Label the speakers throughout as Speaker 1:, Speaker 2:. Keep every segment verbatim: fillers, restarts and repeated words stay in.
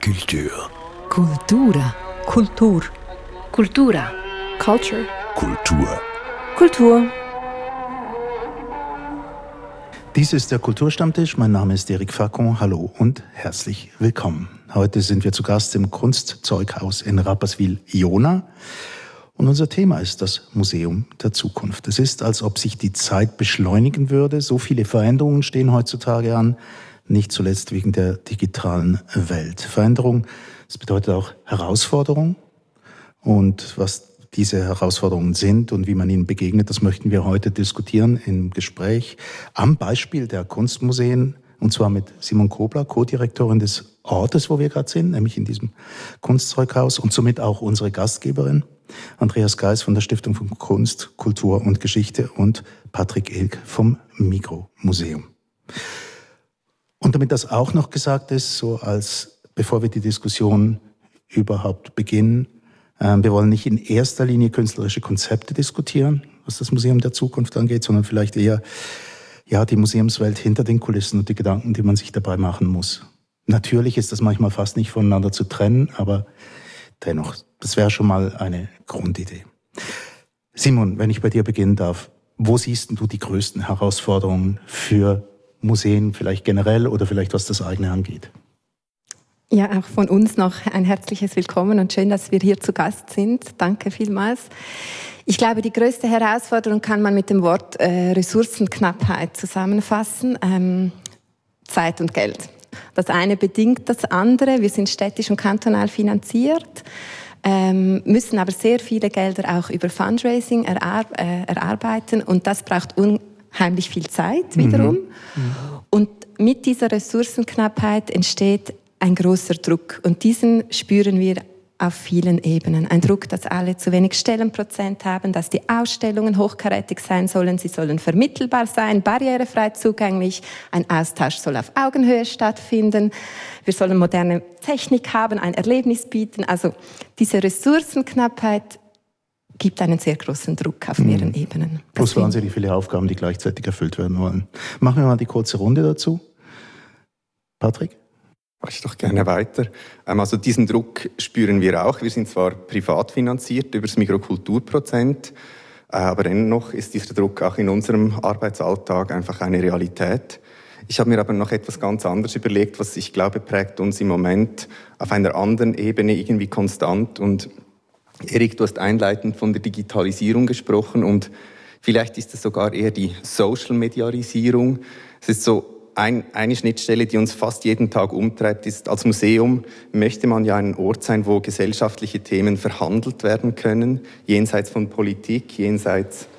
Speaker 1: Kultur.
Speaker 2: Kultura. Kultur.
Speaker 3: Kultura.
Speaker 2: Culture.
Speaker 1: Kultur.
Speaker 3: Kultur.
Speaker 4: Dies ist der Kulturstammtisch. Mein Name ist Eric Facon. Hallo und herzlich willkommen. Heute sind wir zu Gast im Kunstzeughaus in Rapperswil-Jona. Und unser Thema ist das Museum der Zukunft. Es ist, als ob sich die Zeit beschleunigen würde. So viele Veränderungen stehen heutzutage an, nicht zuletzt wegen der digitalen Welt. Veränderung, das bedeutet auch Herausforderung. Und was diese Herausforderungen sind und wie man ihnen begegnet, das möchten wir heute diskutieren im Gespräch am Beispiel der Kunstmuseen, und zwar mit Simon Kobler, Co-Direktorin des Ortes, wo wir gerade sind, nämlich in diesem Kunstzeughaus, und somit auch unsere Gastgeberin, Andreas Geis von der Stiftung für Kunst, Kultur und Geschichte und Patrick Ilk vom Mikro-Museum. Und damit das auch noch gesagt ist, so als bevor wir die Diskussion überhaupt beginnen, äh, wir wollen nicht in erster Linie künstlerische Konzepte diskutieren, was das Museum der Zukunft angeht, sondern vielleicht eher ja die Museumswelt hinter den Kulissen und die Gedanken, die man sich dabei machen muss. Natürlich ist das manchmal fast nicht voneinander zu trennen, aber dennoch, das wäre schon mal eine Grundidee. Simon, wenn ich bei dir beginnen darf, wo siehst du die größten Herausforderungen für Museen, vielleicht generell oder vielleicht was das eigene angeht?
Speaker 2: Ja, auch von uns noch ein herzliches Willkommen und schön, dass wir hier zu Gast sind. Danke vielmals. Ich glaube, die größte Herausforderung kann man mit dem Wort äh, Ressourcenknappheit zusammenfassen. Ähm, Zeit und Geld. Das eine bedingt das andere. Wir sind städtisch und kantonal finanziert, ähm, müssen aber sehr viele Gelder auch über Fundraising erar- äh, erarbeiten und das braucht unheimlich viel Zeit wiederum. Mhm. Mhm. Und mit dieser Ressourcenknappheit entsteht ein großer Druck und diesen spüren wir auf vielen Ebenen. Ein Druck, dass alle zu wenig Stellenprozent haben, dass die Ausstellungen hochkarätig sein sollen, sie sollen vermittelbar sein, barrierefrei zugänglich, ein Austausch soll auf Augenhöhe stattfinden, wir sollen moderne Technik haben, ein Erlebnis bieten. Also diese Ressourcenknappheit gibt einen sehr großen Druck auf mehreren mhm. Ebenen.
Speaker 4: Plus wahnsinnig viele Aufgaben, die gleichzeitig erfüllt werden wollen. Machen wir mal die kurze Runde dazu. Patrick?
Speaker 5: Mache ich doch gerne weiter. Also diesen Druck spüren wir auch. Wir sind zwar privat finanziert über das Mikrokulturprozent, aber dennoch ist dieser Druck auch in unserem Arbeitsalltag einfach eine Realität. Ich habe mir aber noch etwas ganz anderes überlegt, was ich glaube prägt uns im Moment auf einer anderen Ebene irgendwie konstant. Und Erik, du hast einleitend von der Digitalisierung gesprochen und vielleicht ist es sogar eher die Social-Medialisierung. Es ist so, Ein, eine Schnittstelle, die uns fast jeden Tag umtreibt, ist, als Museum möchte man ja ein Ort sein, wo gesellschaftliche Themen verhandelt werden können, jenseits von Politik, jenseits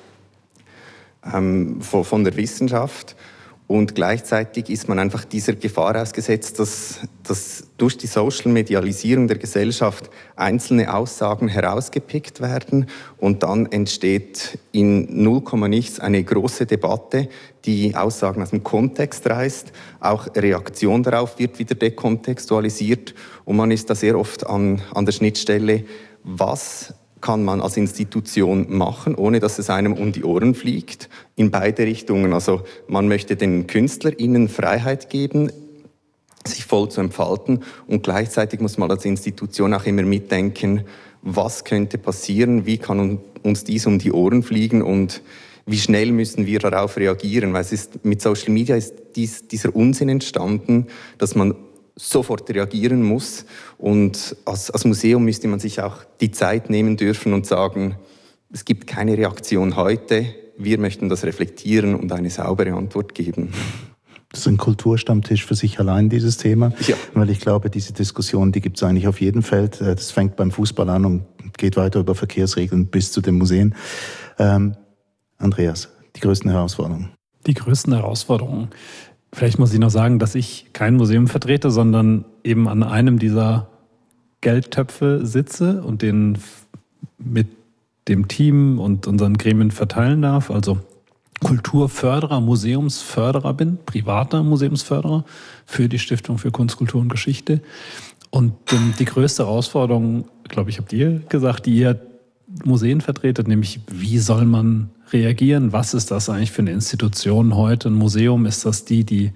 Speaker 5: ähm, von, von der Wissenschaft. Und gleichzeitig ist man einfach dieser Gefahr ausgesetzt, dass, dass durch die Social-Medialisierung der Gesellschaft einzelne Aussagen herausgepickt werden und dann entsteht in null Komma nichts eine große Debatte, die Aussagen aus dem Kontext reißt, auch Reaktion darauf wird wieder dekontextualisiert und man ist da sehr oft an, an der Schnittstelle, was kann man als Institution machen, ohne dass es einem um die Ohren fliegt, in beide Richtungen. Also man möchte den KünstlerInnen Freiheit geben, sich voll zu entfalten und gleichzeitig muss man als Institution auch immer mitdenken, was könnte passieren, wie kann uns dies um die Ohren fliegen und wie schnell müssen wir darauf reagieren, weil es ist, mit Social Media ist dies, dieser Unsinn entstanden, dass man sofort reagieren muss. Und als, als Museum müsste man sich auch die Zeit nehmen dürfen und sagen, es gibt keine Reaktion heute, wir möchten das reflektieren und eine saubere Antwort geben.
Speaker 4: Das ist ein Kulturstammtisch für sich allein, dieses Thema.
Speaker 5: Ja.
Speaker 4: Weil ich glaube, diese Diskussion, die gibt es eigentlich auf jedem Feld. Das fängt beim Fußball an und geht weiter über Verkehrsregeln bis zu den Museen. Ähm, Andreas, die größten Herausforderungen?
Speaker 6: Die größten Herausforderungen. Vielleicht muss ich noch sagen, dass ich kein Museum vertrete, sondern eben an einem dieser Geldtöpfe sitze und den mit dem Team und unseren Gremien verteilen darf. Also Kulturförderer, Museumsförderer bin, privater Museumsförderer für die Stiftung für Kunst, Kultur und Geschichte. Und ähm, die größte Herausforderung, glaube ich, habt ihr gesagt, die ihr Museen vertretet, nämlich wie soll man reagieren? Was ist das eigentlich für eine Institution heute? Ein Museum, ist das die, die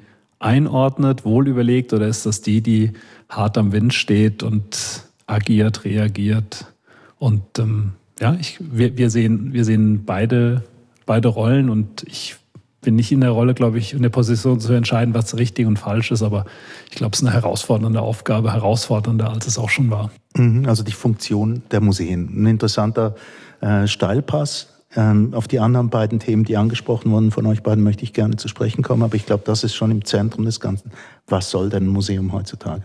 Speaker 6: einordnet, wohlüberlegt, oder ist das die, die hart am Wind steht und agiert, reagiert? Und ähm, ja, ich, wir, wir, sehen, wir sehen beide, beide Rollen, und ich bin nicht in der Rolle, glaube ich, in der Position zu entscheiden, was richtig und falsch ist, aber ich glaube, es ist eine herausfordernde Aufgabe, herausfordernder, als es auch schon war.
Speaker 4: Also die Funktion der Museen. Ein interessanter äh, Steilpass. Ähm, auf die anderen beiden Themen, die angesprochen wurden von euch beiden, möchte ich gerne zu sprechen kommen, aber ich glaube, das ist schon im Zentrum des Ganzen. Was soll denn ein Museum heutzutage?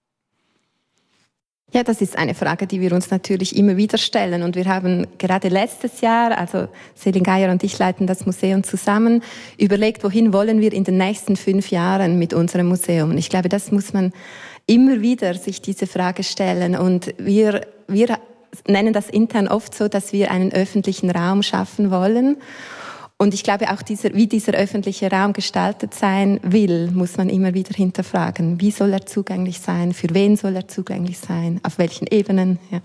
Speaker 2: Ja, das ist eine Frage, die wir uns natürlich immer wieder stellen. Und wir haben gerade letztes Jahr, also Selin Geier und ich leiten das Museum zusammen, überlegt, wohin wollen wir in den nächsten fünf Jahren mit unserem Museum. Und ich glaube, das muss man immer wieder sich diese Frage stellen. Und wir, wir nennen das intern oft so, dass wir einen öffentlichen Raum schaffen wollen. Und ich glaube, auch dieser, wie dieser öffentliche Raum gestaltet sein will, muss man immer wieder hinterfragen. Wie soll er zugänglich sein? Für wen soll er zugänglich sein? Auf welchen Ebenen? Ja.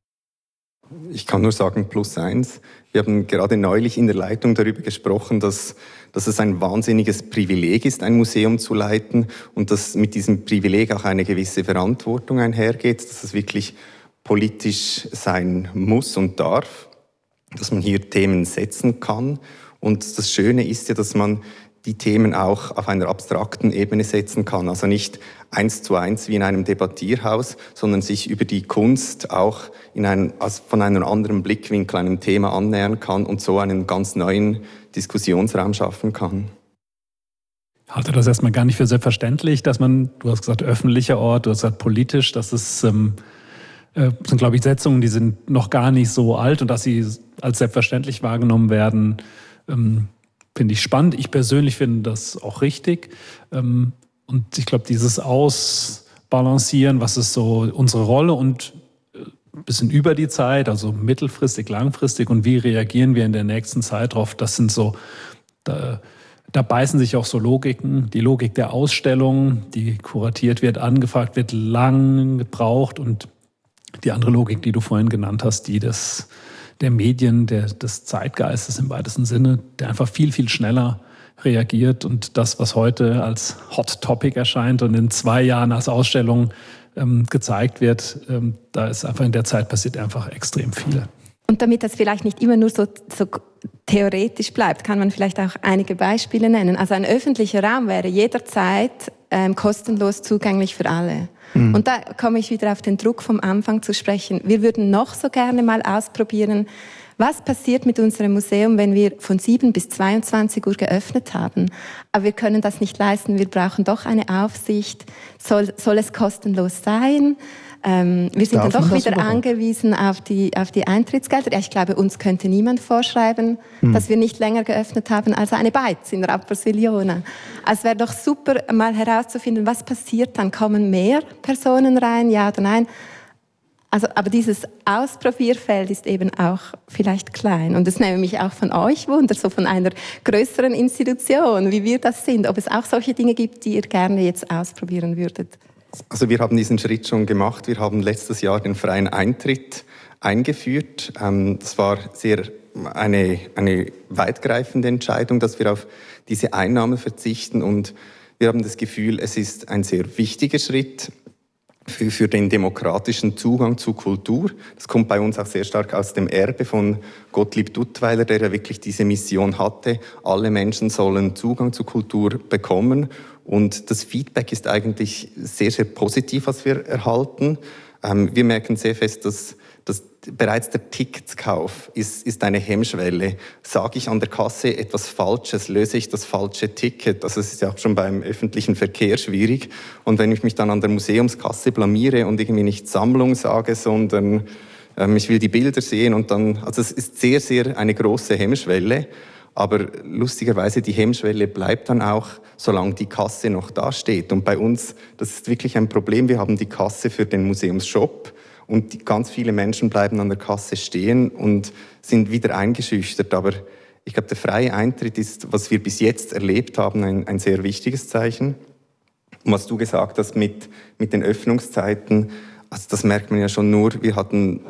Speaker 5: Ich kann nur sagen, plus eins. Wir haben gerade neulich in der Leitung darüber gesprochen, dass, dass es ein wahnsinniges Privileg ist, ein Museum zu leiten, und dass mit diesem Privileg auch eine gewisse Verantwortung einhergeht, dass es wirklich politisch sein muss und darf, dass man hier Themen setzen kann. Und das Schöne ist ja, dass man die Themen auch auf einer abstrakten Ebene setzen kann. Also nicht eins zu eins wie in einem Debattierhaus, sondern sich über die Kunst auch in einem, also von einem anderen Blickwinkel einem Thema annähern kann und so einen ganz neuen Diskussionsraum schaffen kann.
Speaker 6: Ich halte das erstmal gar nicht für selbstverständlich, dass man, du hast gesagt, öffentlicher Ort, du hast gesagt, politisch, das ist, ähm, äh, sind, glaube ich, Setzungen, die sind noch gar nicht so alt, und dass sie als selbstverständlich wahrgenommen werden, ähm, finde ich spannend. Ich persönlich finde das auch richtig. Ähm, und ich glaube, dieses Ausbalancieren, was ist so unsere Rolle und ein bisschen über die Zeit, also mittelfristig, langfristig, und wie reagieren wir in der nächsten Zeit drauf, das sind so, da, da beißen sich auch so Logiken. Die Logik der Ausstellung, die kuratiert wird, angefragt wird, lang gebraucht, und die andere Logik, die du vorhin genannt hast, die des der Medien, der, des Zeitgeistes im weitesten Sinne, der einfach viel, viel schneller reagiert, und das, was heute als Hot Topic erscheint und in zwei Jahren als Ausstellung ähm, gezeigt wird, ähm, da ist einfach in der Zeit passiert einfach extrem viel.
Speaker 2: Und damit das vielleicht nicht immer nur so, so theoretisch bleibt, kann man vielleicht auch einige Beispiele nennen. Also ein öffentlicher Raum wäre jederzeit ähm, kostenlos zugänglich für alle. Mhm. Und da komme ich wieder auf den Druck vom Anfang zu sprechen. Wir würden noch so gerne mal ausprobieren, was passiert mit unserem Museum, wenn wir von sieben bis zweiundzwanzig Uhr geöffnet haben. Aber wir können das nicht leisten. Wir brauchen doch eine Aufsicht. Soll, soll es kostenlos sein? Ähm, wir sind
Speaker 4: Darf
Speaker 2: dann doch wieder
Speaker 4: überhaupt?
Speaker 2: angewiesen auf die, auf die Eintrittsgelder. Ja, ich glaube, uns könnte niemand vorschreiben, hm. dass wir nicht länger geöffnet haben als eine Beiz in Rapperswil-Jona. Also es wäre doch super, mal herauszufinden, was passiert dann. Kommen mehr Personen rein, ja oder nein? Also, aber dieses Ausprobierfeld ist eben auch vielleicht klein. Und das nehme mich auch von euch wunder, so von einer größeren Institution, wie wir das sind. Ob es auch solche Dinge gibt, die ihr gerne jetzt ausprobieren würdet.
Speaker 5: Also wir haben diesen Schritt schon gemacht. Wir haben letztes Jahr den freien Eintritt eingeführt. Das war sehr eine, eine weitgreifende Entscheidung, dass wir auf diese Einnahmen verzichten. Und wir haben das Gefühl, es ist ein sehr wichtiger Schritt für, für den demokratischen Zugang zu Kultur. Das kommt bei uns auch sehr stark aus dem Erbe von Gottlieb Duttweiler, der ja wirklich diese Mission hatte. Alle Menschen sollen Zugang zu Kultur bekommen. Und das Feedback ist eigentlich sehr, sehr positiv, was wir erhalten. Ähm, wir merken sehr fest, dass, dass bereits der Ticketskauf ist, ist eine Hemmschwelle. Sage ich an der Kasse etwas Falsches, löse ich das falsche Ticket. Also es ist ja auch schon beim öffentlichen Verkehr schwierig. Und wenn ich mich dann an der Museumskasse blamiere und irgendwie nicht Sammlung sage, sondern ähm, ich will die Bilder sehen, und dann, also es ist sehr, sehr eine große Hemmschwelle. Aber lustigerweise, die Hemmschwelle bleibt dann auch, solange die Kasse noch da steht. Und bei uns, das ist wirklich ein Problem, wir haben die Kasse für den Museumsshop, und die, ganz viele Menschen bleiben an der Kasse stehen und sind wieder eingeschüchtert. Aber ich glaube, der freie Eintritt ist, was wir bis jetzt erlebt haben, ein, ein sehr wichtiges Zeichen. Und was du gesagt hast mit, mit den Öffnungszeiten, also das merkt man ja schon nur, wir hatten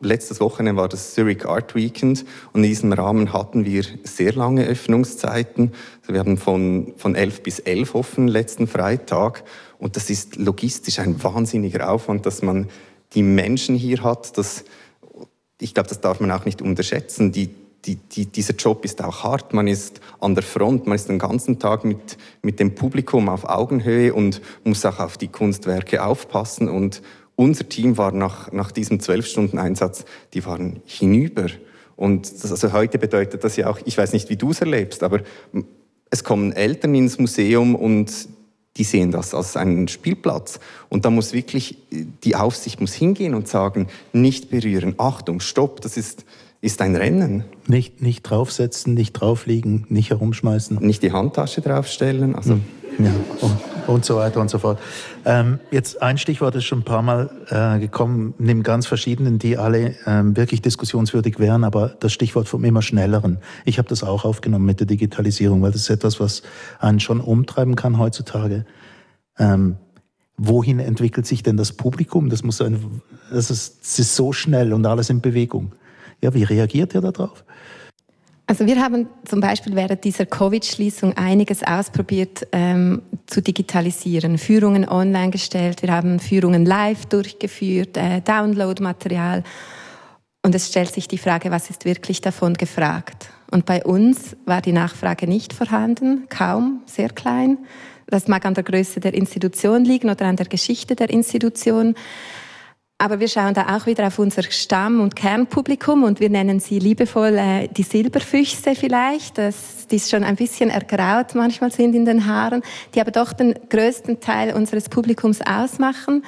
Speaker 5: letztes Wochenende war das Zurich Art Weekend und in diesem Rahmen hatten wir sehr lange Öffnungszeiten. Also wir haben von, von elf bis elf offen letzten Freitag und das ist logistisch ein wahnsinniger Aufwand, dass man die Menschen hier hat. Das, ich glaube, das darf man auch nicht unterschätzen. Die, die, die, dieser Job ist auch hart. Man ist an der Front, man ist den ganzen Tag mit, mit dem Publikum auf Augenhöhe und muss auch auf die Kunstwerke aufpassen. Und unser Team war nach, nach diesem zwölf-Stunden-Einsatz, die waren hinüber. Und das, also heute bedeutet das ja auch, ich weiß nicht, wie du es erlebst, aber es kommen Eltern ins Museum und die sehen das als einen Spielplatz. Und da muss wirklich, die Aufsicht muss hingehen und sagen, nicht berühren, Achtung, stopp, das ist, ist ein Rennen.
Speaker 4: Nicht, nicht draufsetzen, nicht draufliegen, nicht herumschmeißen.
Speaker 5: Nicht die Handtasche draufstellen. Also.
Speaker 4: Ja, und, und so weiter und so fort. Ähm, jetzt ein Stichwort ist schon ein paar Mal äh, gekommen, neben ganz verschiedenen, die alle ähm, wirklich diskussionswürdig wären, aber das Stichwort vom immer Schnelleren. Ich habe das auch aufgenommen mit der Digitalisierung, weil das ist etwas, was einen schon umtreiben kann heutzutage. Ähm, wohin entwickelt sich denn das Publikum? Das muss ein, das ist, das ist so schnell und alles in Bewegung. Ja, wie reagiert ihr darauf?
Speaker 2: Also wir haben zum Beispiel während dieser Covid-Schließung einiges ausprobiert ähm, zu digitalisieren. Führungen online gestellt, wir haben Führungen live durchgeführt, äh, Download-Material. Und es stellt sich die Frage, was ist wirklich davon gefragt? Und bei uns war die Nachfrage nicht vorhanden, kaum, sehr klein. Das mag an der Größe der Institution liegen oder an der Geschichte der Institution. Aber wir schauen da auch wieder auf unser Stamm- und Kernpublikum und wir nennen sie liebevoll äh, die Silberfüchse vielleicht, das, die schon ein bisschen ergraut manchmal sind in den Haaren, die aber doch den größten Teil unseres Publikums ausmachen.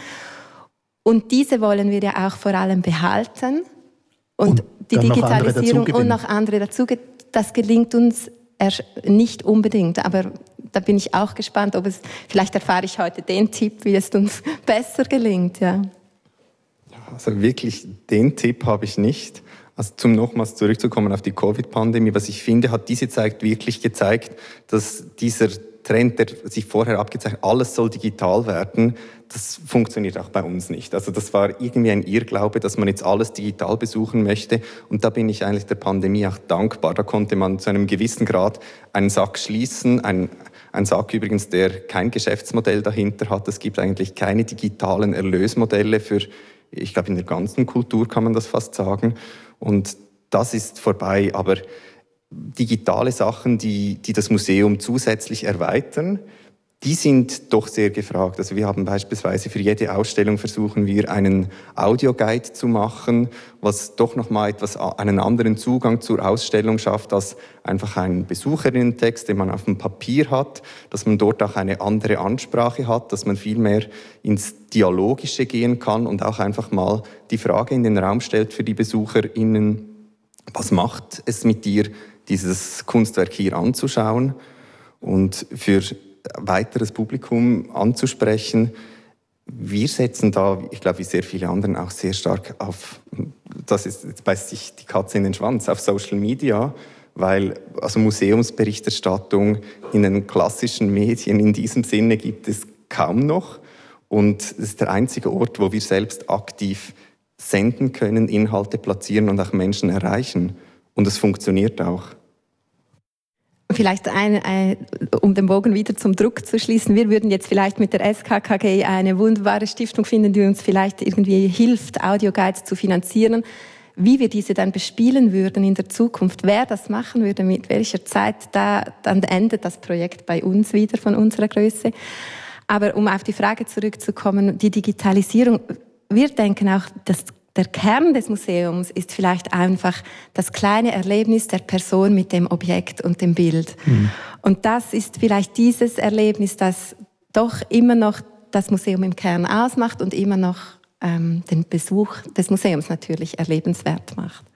Speaker 2: Und diese wollen wir ja auch vor allem behalten. Und, und die Digitalisierung und noch andere dazu, das gelingt uns nicht unbedingt, aber da bin ich auch gespannt, ob es, vielleicht erfahre ich heute den Tipp, wie es uns besser gelingt, ja.
Speaker 5: Also wirklich, den Tipp habe ich nicht. Also zum nochmals zurückzukommen auf die Covid-Pandemie, was ich finde, hat diese Zeit wirklich gezeigt, dass dieser Trend, der sich vorher abgezeichnet hat, alles soll digital werden, das funktioniert auch bei uns nicht. Also das war irgendwie ein Irrglaube, dass man jetzt alles digital besuchen möchte. Und da bin ich eigentlich der Pandemie auch dankbar. Da konnte man zu einem gewissen Grad einen Sack schließen, ein Ein Sack übrigens, der kein Geschäftsmodell dahinter hat. Es gibt eigentlich keine digitalen Erlösmodelle für, ich glaube, in der ganzen Kultur kann man das fast sagen. Und das ist vorbei. Aber digitale Sachen, die, die das Museum zusätzlich erweitern, die sind doch sehr gefragt. Also wir haben beispielsweise für jede Ausstellung versuchen wir einen Audioguide zu machen, was doch nochmal etwas, einen anderen Zugang zur Ausstellung schafft, als einfach ein Besucherinnentext, den man auf dem Papier hat, dass man dort auch eine andere Ansprache hat, dass man viel mehr ins Dialogische gehen kann und auch einfach mal die Frage in den Raum stellt für die BesucherInnen, was macht es mit dir, dieses Kunstwerk hier anzuschauen? Und für weiteres Publikum anzusprechen. Wir setzen da, ich glaube, wie sehr viele anderen auch sehr stark auf, das ist, jetzt beißt sich die Katze in den Schwanz, auf Social Media, weil also Museumsberichterstattung in den klassischen Medien in diesem Sinne gibt es kaum noch. Und es ist der einzige Ort, wo wir selbst aktiv senden können, Inhalte platzieren und auch Menschen erreichen. Und es funktioniert auch.
Speaker 2: Vielleicht, ein, ein, um den Bogen wieder zum Druck zu schließen, wir würden jetzt vielleicht mit der S K K G eine wunderbare Stiftung finden, die uns vielleicht irgendwie hilft, Audioguides zu finanzieren. Wie wir diese dann bespielen würden in der Zukunft, wer das machen würde, mit welcher Zeit, da, dann endet das Projekt bei uns wieder von unserer Größe. Aber um auf die Frage zurückzukommen, die Digitalisierung, wir denken auch, dass der Kern des Museums ist vielleicht einfach das kleine Erlebnis der Person mit dem Objekt und dem Bild. Mhm. Und das ist vielleicht dieses Erlebnis, das doch immer noch das Museum im Kern ausmacht und immer noch ähm, den Besuch des Museums natürlich erlebenswert macht.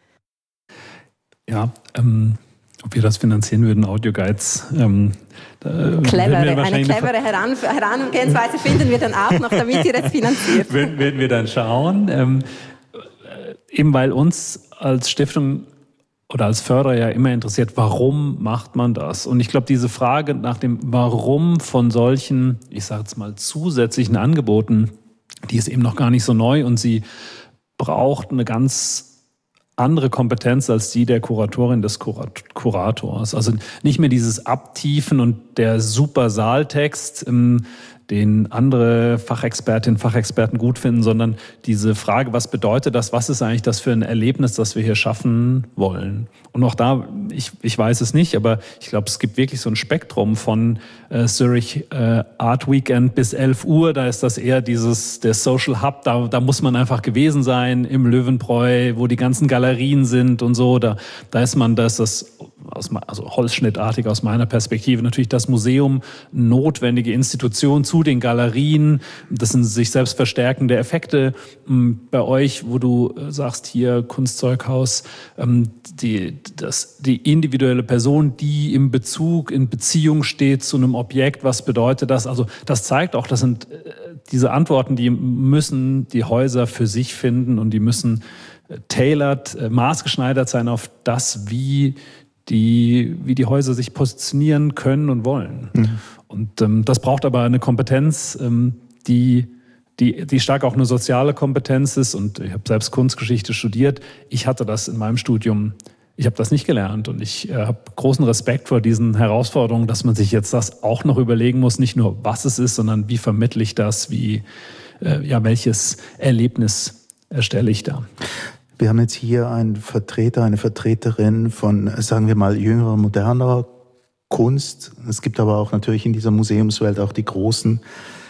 Speaker 6: Ja, ähm, ob wir das finanzieren würden, Audioguides. Ähm,
Speaker 2: Clevere, eine clevere Heran- Herangehensweise finden wir dann auch noch, damit ihr es finanziert.
Speaker 6: Werden, werden wir dann schauen. Ähm, eben weil uns als Stiftung oder als Förderer ja immer interessiert, warum macht man das? Und ich glaube, diese Frage nach dem Warum von solchen, ich sage jetzt mal, zusätzlichen Angeboten, die ist eben noch gar nicht so neu und sie braucht eine ganz andere Kompetenz als die der Kuratorin des Kurat- Kurators. Also nicht mehr dieses Abtiefen und der super Saaltext, ähm, den andere Fachexpertinnen und Fachexperten gut finden, sondern diese Frage, was bedeutet das, was ist eigentlich das für ein Erlebnis, das wir hier schaffen wollen? Und auch da, ich, ich weiß es nicht, aber ich glaube, es gibt wirklich so ein Spektrum von äh, Zürich äh, Art Weekend bis elf Uhr, da ist das eher dieses, der Social Hub, da, da muss man einfach gewesen sein, im Löwenbräu, wo die ganzen Galerien sind und so, da, da ist man, da ist das, aus, also holzschnittartig aus meiner Perspektive, natürlich das Museum, notwendige Institution zu den Galerien, das sind sich selbst verstärkende Effekte. Bei euch, wo du sagst, hier Kunstzeughaus, die, das, die individuelle Person, die im Bezug, in Beziehung steht zu einem Objekt, was bedeutet das? Also das zeigt auch, das sind diese Antworten, die müssen die Häuser für sich finden und die müssen tailored, maßgeschneidert sein auf das, wie die, wie die Häuser sich positionieren können und wollen. Mhm. Und ähm, das braucht aber eine Kompetenz, ähm, die, die, die stark auch eine soziale Kompetenz ist. Und ich habe selbst Kunstgeschichte studiert. Ich hatte das in meinem Studium, ich habe das nicht gelernt. Und ich äh, habe großen Respekt vor diesen Herausforderungen, dass man sich jetzt das auch noch überlegen muss, nicht nur was es ist, sondern wie vermittle ich das, wie, äh, ja, welches Erlebnis erstelle ich da.
Speaker 4: Wir haben jetzt hier einen Vertreter, eine Vertreterin von, sagen wir mal, jüngerer, moderner Kunst. Es gibt aber auch natürlich in dieser Museumswelt auch die großen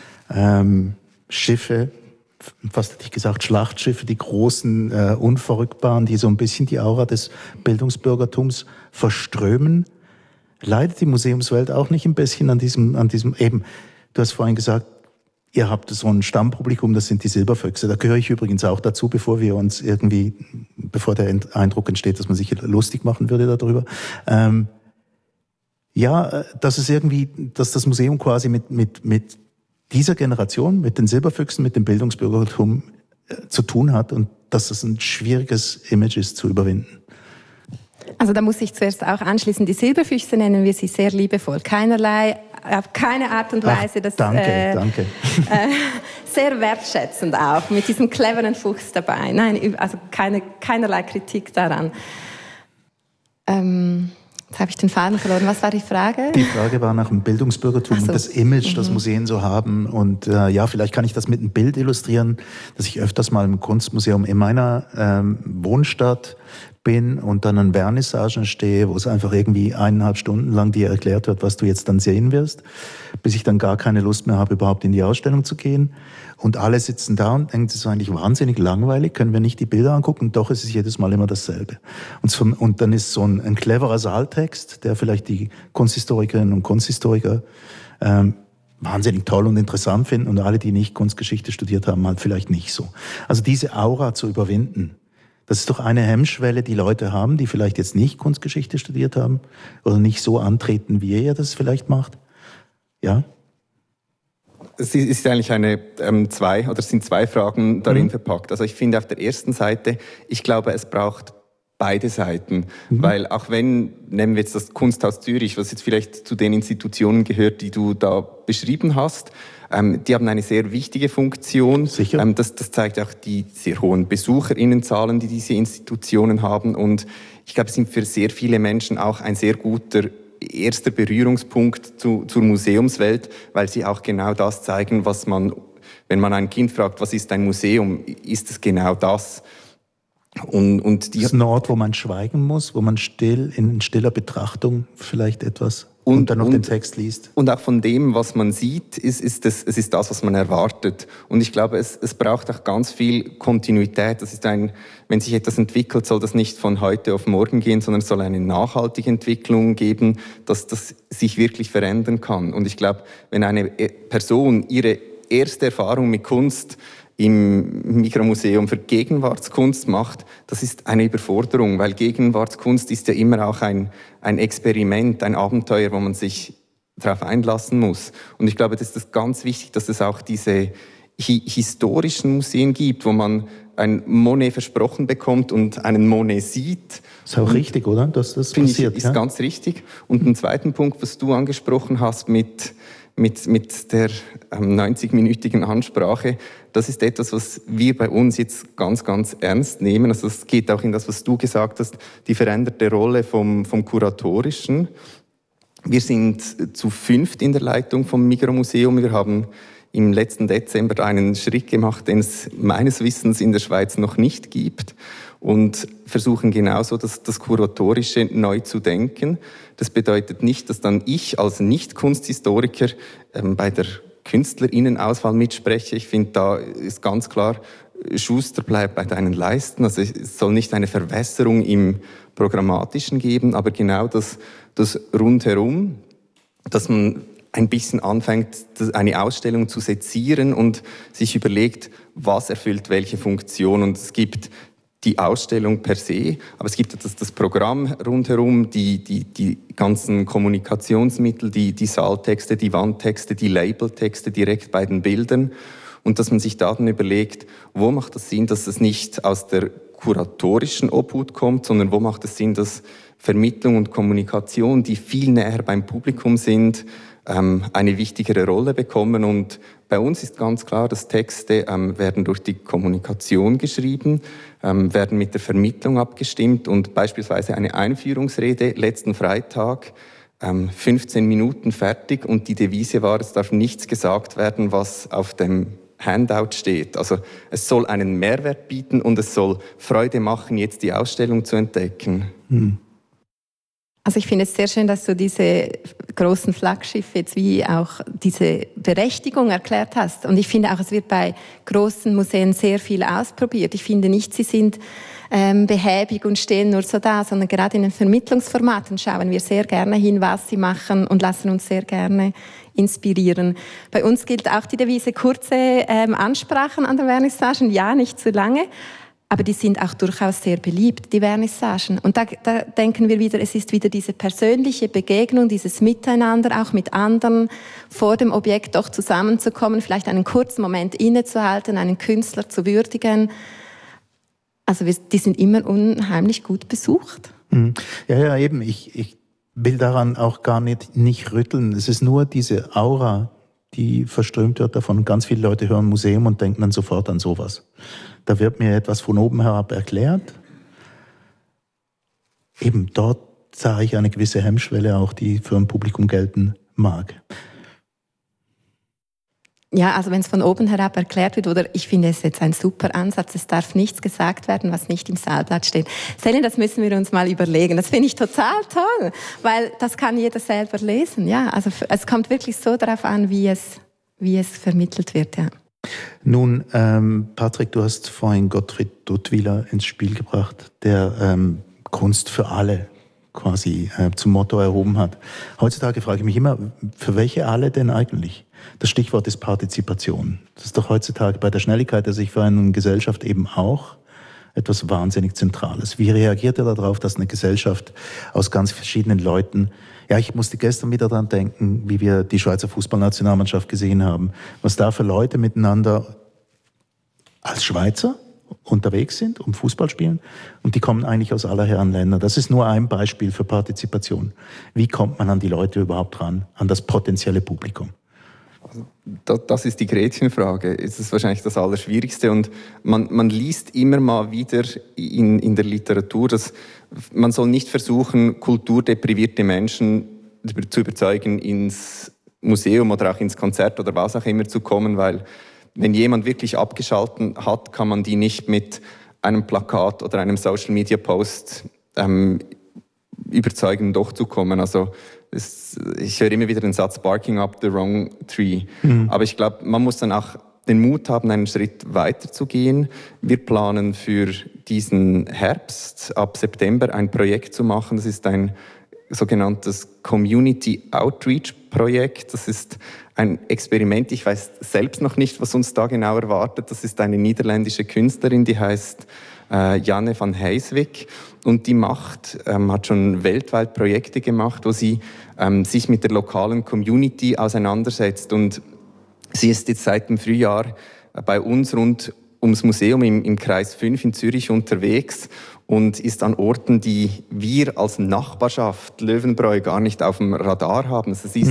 Speaker 4: ähm, Schiffe, fast hätte ich gesagt Schlachtschiffe, die großen, äh, unverrückbaren, die so ein bisschen die Aura des Bildungsbürgertums verströmen. Leidet die Museumswelt auch nicht ein bisschen an diesem, an diesem eben, du hast vorhin gesagt, ihr habt so ein Stammpublikum, das sind die Silberfüchse. Da gehöre ich übrigens auch dazu, bevor wir uns irgendwie, bevor der Eindruck entsteht, dass man sich lustig machen würde darüber. Ähm, ja, dass es irgendwie, dass das Museum quasi mit, mit, mit dieser Generation, mit den Silberfüchsen, mit dem Bildungsbürgertum äh, zu tun hat und dass es ein schwieriges Image ist zu überwinden.
Speaker 2: Also da muss ich zuerst auch anschließen, die Silberfüchse nennen wir sie sehr liebevoll. Keinerlei, auf keine Art und Weise.
Speaker 4: Ach,
Speaker 2: das,
Speaker 4: danke,
Speaker 2: äh,
Speaker 4: danke.
Speaker 2: Äh, sehr wertschätzend auch, mit diesem cleveren Fuchs dabei. Nein, also keine, keinerlei Kritik daran. Ähm, jetzt habe ich den Faden verloren. Was war die Frage?
Speaker 4: Die Frage war nach dem Bildungsbürgertum so. Und das Image, das mhm. Museen so haben. Und äh, ja, vielleicht kann ich das mit einem Bild illustrieren, dass ich öfters mal im Kunstmuseum in meiner ähm, Wohnstadt bin und dann an Vernissagen stehe, wo es einfach irgendwie eineinhalb Stunden lang dir erklärt wird, was du jetzt dann sehen wirst, bis ich dann gar keine Lust mehr habe, überhaupt in die Ausstellung zu gehen. Und alle sitzen da und denken, das ist eigentlich wahnsinnig langweilig, können wir nicht die Bilder angucken? Und doch ist es jedes Mal immer dasselbe. Und, so, und dann ist so ein, ein cleverer Saaltext, der vielleicht die Kunsthistorikerinnen und Kunsthistoriker ähm, wahnsinnig toll und interessant finden und alle, die nicht Kunstgeschichte studiert haben, halt vielleicht nicht so. Also diese Aura zu überwinden, das ist doch eine Hemmschwelle, die Leute haben, die vielleicht jetzt nicht Kunstgeschichte studiert haben oder nicht so antreten, wie ihr das vielleicht macht. Ja?
Speaker 5: Es ist eigentlich eine ähm, zwei oder es sind zwei Fragen darin mhm. verpackt. Also ich finde auf der ersten Seite, ich glaube, es braucht beide Seiten, mhm. weil auch wenn, nehmen wir jetzt das Kunsthaus Zürich, was jetzt vielleicht zu den Institutionen gehört, die du da beschrieben hast, ähm, die haben eine sehr wichtige Funktion.
Speaker 4: Sicher.
Speaker 5: Ähm, das, das zeigt auch die sehr hohen BesucherInnenzahlen, die diese Institutionen haben. Und ich glaube, es sind für sehr viele Menschen auch ein sehr guter erster Berührungspunkt zu, zur Museumswelt, weil sie auch genau das zeigen, was man, wenn man ein Kind fragt, was ist ein Museum, ist es genau das. Und, und die
Speaker 4: das ist ein Ort, wo man schweigen muss, wo man still, in stiller Betrachtung vielleicht etwas und, und dann noch und, den Text liest.
Speaker 5: Und auch von dem, was man sieht, ist, ist das, es ist das, was man erwartet. Und ich glaube, es, es braucht auch ganz viel Kontinuität. Das ist ein, wenn sich etwas entwickelt, soll das nicht von heute auf morgen gehen, sondern es soll eine nachhaltige Entwicklung geben, dass das sich wirklich verändern kann. Und ich glaube, wenn eine Person ihre erste Erfahrung mit Kunst im Mikromuseum für Gegenwartskunst macht, das ist eine Überforderung, weil Gegenwartskunst ist ja immer auch ein, ein Experiment, ein Abenteuer, wo man sich darauf einlassen muss. Und ich glaube, das ist ganz wichtig, dass es auch diese hi- historischen Museen gibt, wo man ein Monet versprochen bekommt und einen Monet sieht.
Speaker 4: Ist auch und richtig, oder? Dass das
Speaker 5: finde
Speaker 4: passiert.
Speaker 5: Ich, ist
Speaker 4: ja?
Speaker 5: ganz richtig. Und den zweiten Punkt, was du angesprochen hast mit mit, mit der ähm, neunzig-minütigen Ansprache. Das ist etwas, was wir bei uns jetzt ganz, ganz ernst nehmen. Also es geht auch in das, was du gesagt hast, die veränderte Rolle vom, vom Kuratorischen. Wir sind zu fünft in der Leitung vom Migromuseum. Wir haben im letzten Dezember einen Schritt gemacht, den es meines Wissens in der Schweiz noch nicht gibt, und versuchen genauso das, das Kuratorische neu zu denken. Das bedeutet nicht, dass dann ich als Nicht-Kunsthistoriker ähm, bei der KünstlerInnenauswahl mitspreche. Ich finde, da ist ganz klar, Schuster, bleib bei deinen Leisten. Also es soll nicht eine Verwässerung im Programmatischen geben, aber genau das, das Rundherum, dass man ein bisschen anfängt, eine Ausstellung zu sezieren und sich überlegt, was erfüllt welche Funktion. Und es gibt die Ausstellung per se, aber es gibt das, das Programm rundherum, die, die, die ganzen Kommunikationsmittel, die, die Saaltexte, die Wandtexte, die Labeltexte direkt bei den Bildern. Und dass man sich da dann überlegt, wo macht es Sinn, dass es nicht aus der kuratorischen Obhut kommt, sondern wo macht es Sinn, dass Vermittlung und Kommunikation, die viel näher beim Publikum sind, ähm, eine wichtigere Rolle bekommen. Und bei uns ist ganz klar, dass Texte ähm, werden durch die Kommunikation geschrieben, ähm, werden mit der Vermittlung abgestimmt, und beispielsweise eine Einführungsrede letzten Freitag, ähm, fünfzehn Minuten fertig, und die Devise war, es darf nichts gesagt werden, was auf dem Handout steht. Also es soll einen Mehrwert bieten und es soll Freude machen, jetzt die Ausstellung zu entdecken.
Speaker 4: Hm.
Speaker 2: Also ich finde es sehr schön, dass du diese großen Flaggschiffe jetzt wie auch diese Berechtigung erklärt hast. Und ich finde auch, es wird bei großen Museen sehr viel ausprobiert. Ich finde nicht, sie sind ähm, behäbig und stehen nur so da, sondern gerade in den Vermittlungsformaten schauen wir sehr gerne hin, was sie machen, und lassen uns sehr gerne inspirieren. Bei uns gilt auch die Devise kurze ähm, Ansprachen an den Vernissagen, ja, nicht zu lange. Aber die sind auch durchaus sehr beliebt, die Vernissagen. Und da, da denken wir wieder, es ist wieder diese persönliche Begegnung, dieses Miteinander, auch mit anderen, vor dem Objekt doch zusammenzukommen, vielleicht einen kurzen Moment innezuhalten, einen Künstler zu würdigen. Also wir, die sind immer unheimlich gut besucht.
Speaker 4: Ja, ja, eben. Ich, ich will daran auch gar nicht, nicht rütteln. Es ist nur diese Aura, die verströmt wird davon. Ganz viele Leute hören Museum und denken dann sofort an sowas. Da wird mir etwas von oben herab erklärt. Eben dort sah ich eine gewisse Hemmschwelle auch, die für ein Publikum gelten mag.
Speaker 2: Ja, also wenn es von oben herab erklärt wird, oder ich finde es jetzt ein super Ansatz, es darf nichts gesagt werden, was nicht im Saalblatt steht. Selin, das müssen wir uns mal überlegen. Das finde ich total toll, weil das kann jeder selber lesen. Ja, also es kommt wirklich so darauf an, wie es, wie es vermittelt wird, ja.
Speaker 4: Nun, ähm, Patrick, du hast vorhin Gottfried Duttweiler ins Spiel gebracht, der ähm, Kunst für alle quasi äh, zum Motto erhoben hat. Heutzutage frage ich mich immer, für welche alle denn eigentlich? Das Stichwort ist Partizipation. Das ist doch heutzutage bei der Schnelligkeit der sich verändernden Gesellschaft eben auch etwas wahnsinnig Zentrales. Wie reagiert ihr darauf, dass eine Gesellschaft aus ganz verschiedenen Leuten, ja, ich musste gestern wieder daran denken, wie wir die Schweizer Fußballnationalmannschaft gesehen haben, was da für Leute miteinander als Schweizer unterwegs sind, um Fußball spielen, und die kommen eigentlich aus aller Herren Länder. Das ist nur ein Beispiel für Partizipation. Wie kommt man an die Leute überhaupt ran, an das potenzielle Publikum?
Speaker 5: Also, das ist die Gretchenfrage. Es ist wahrscheinlich das Allerschwierigste, und man, man liest immer mal wieder in, in der Literatur, dass man soll nicht versuchen, kulturdeprivierte Menschen zu überzeugen, ins Museum oder auch ins Konzert oder was auch immer zu kommen, weil wenn jemand wirklich abgeschaltet hat, kann man die nicht mit einem Plakat oder einem Social-Media-Post ähm, überzeugen, doch zu kommen. Also es, ich höre immer wieder den Satz "barking up the wrong tree". Mhm. Aber ich glaube, man muss dann auch den Mut haben, einen Schritt weiter zu gehen. Wir planen für diesen Herbst, ab September, ein Projekt zu machen. Das ist ein sogenanntes Community Outreach Projekt. Das ist ein Experiment. Ich weiß selbst noch nicht, was uns da genau erwartet. Das ist eine niederländische Künstlerin, die heißt äh, Janne van Heijswijk. Und die macht, ähm, hat schon weltweit Projekte gemacht, wo sie ähm, sich mit der lokalen Community auseinandersetzt. Und sie ist jetzt seit dem Frühjahr bei uns rund ums Museum im, im Kreis fünf in Zürich unterwegs und ist an Orten, die wir als Nachbarschaft Löwenbräu gar nicht auf dem Radar haben. Also sie ist mhm.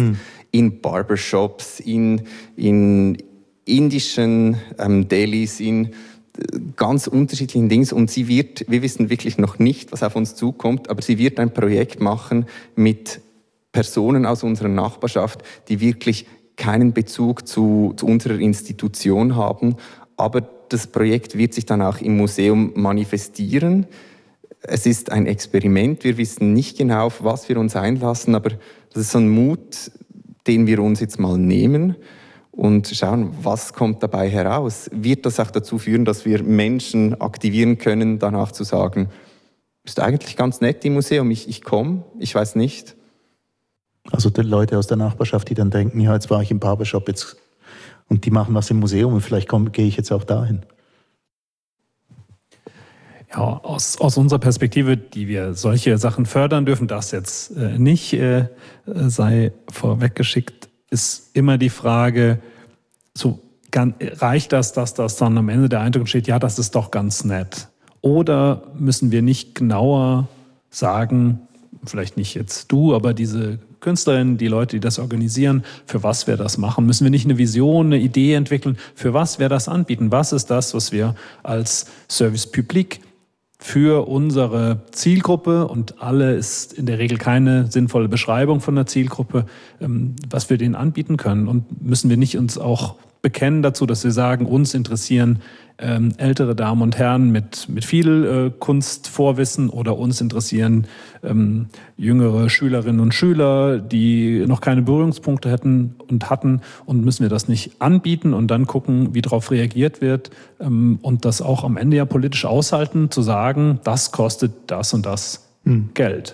Speaker 5: in Barbershops, in, in indischen ähm, Delis, in ganz unterschiedlichen Dingen. Und sie wird, wir wissen wirklich noch nicht, was auf uns zukommt, aber sie wird ein Projekt machen mit Personen aus unserer Nachbarschaft, die wirklich keinen Bezug zu, zu unserer Institution haben. Aber das Projekt wird sich dann auch im Museum manifestieren. Es ist ein Experiment. Wir wissen nicht genau, auf was wir uns einlassen, aber das ist so ein Mut, den wir uns jetzt mal nehmen und schauen, was kommt dabei heraus. Wird das auch dazu führen, dass wir Menschen aktivieren können, danach zu sagen, ist eigentlich ganz nett im Museum, ich, ich komme, ich weiß nicht.
Speaker 4: Also die Leute aus der Nachbarschaft, die dann denken, ja, jetzt war ich im Barbershop jetzt und die machen was im Museum und vielleicht komm, gehe ich jetzt auch dahin.
Speaker 6: Ja, aus, aus unserer Perspektive, die wir solche Sachen fördern dürfen, das jetzt äh, nicht äh, sei vorweggeschickt, ist immer die Frage, so, kann, reicht das, dass das dann am Ende der Eindruck entsteht, ja, das ist doch ganz nett? Oder müssen wir nicht genauer sagen, vielleicht nicht jetzt du, aber diese Künstlerinnen, die Leute, die das organisieren, für was wir das machen? Müssen wir nicht eine Vision, eine Idee entwickeln, für was wir das anbieten? Was ist das, was wir als Service Public für unsere Zielgruppe, und alle ist in der Regel keine sinnvolle Beschreibung von der Zielgruppe, was wir denen anbieten können? Und müssen wir nicht uns auch bekennen dazu, dass wir sagen, uns interessieren ähm, ältere Damen und Herren mit, mit viel äh, Kunstvorwissen, oder uns interessieren ähm, jüngere Schülerinnen und Schüler, die noch keine Berührungspunkte hätten und hatten, und müssen wir das nicht anbieten und dann gucken, wie darauf reagiert wird ähm, und das auch am Ende ja politisch aushalten, zu sagen, das kostet das und das hm. Geld.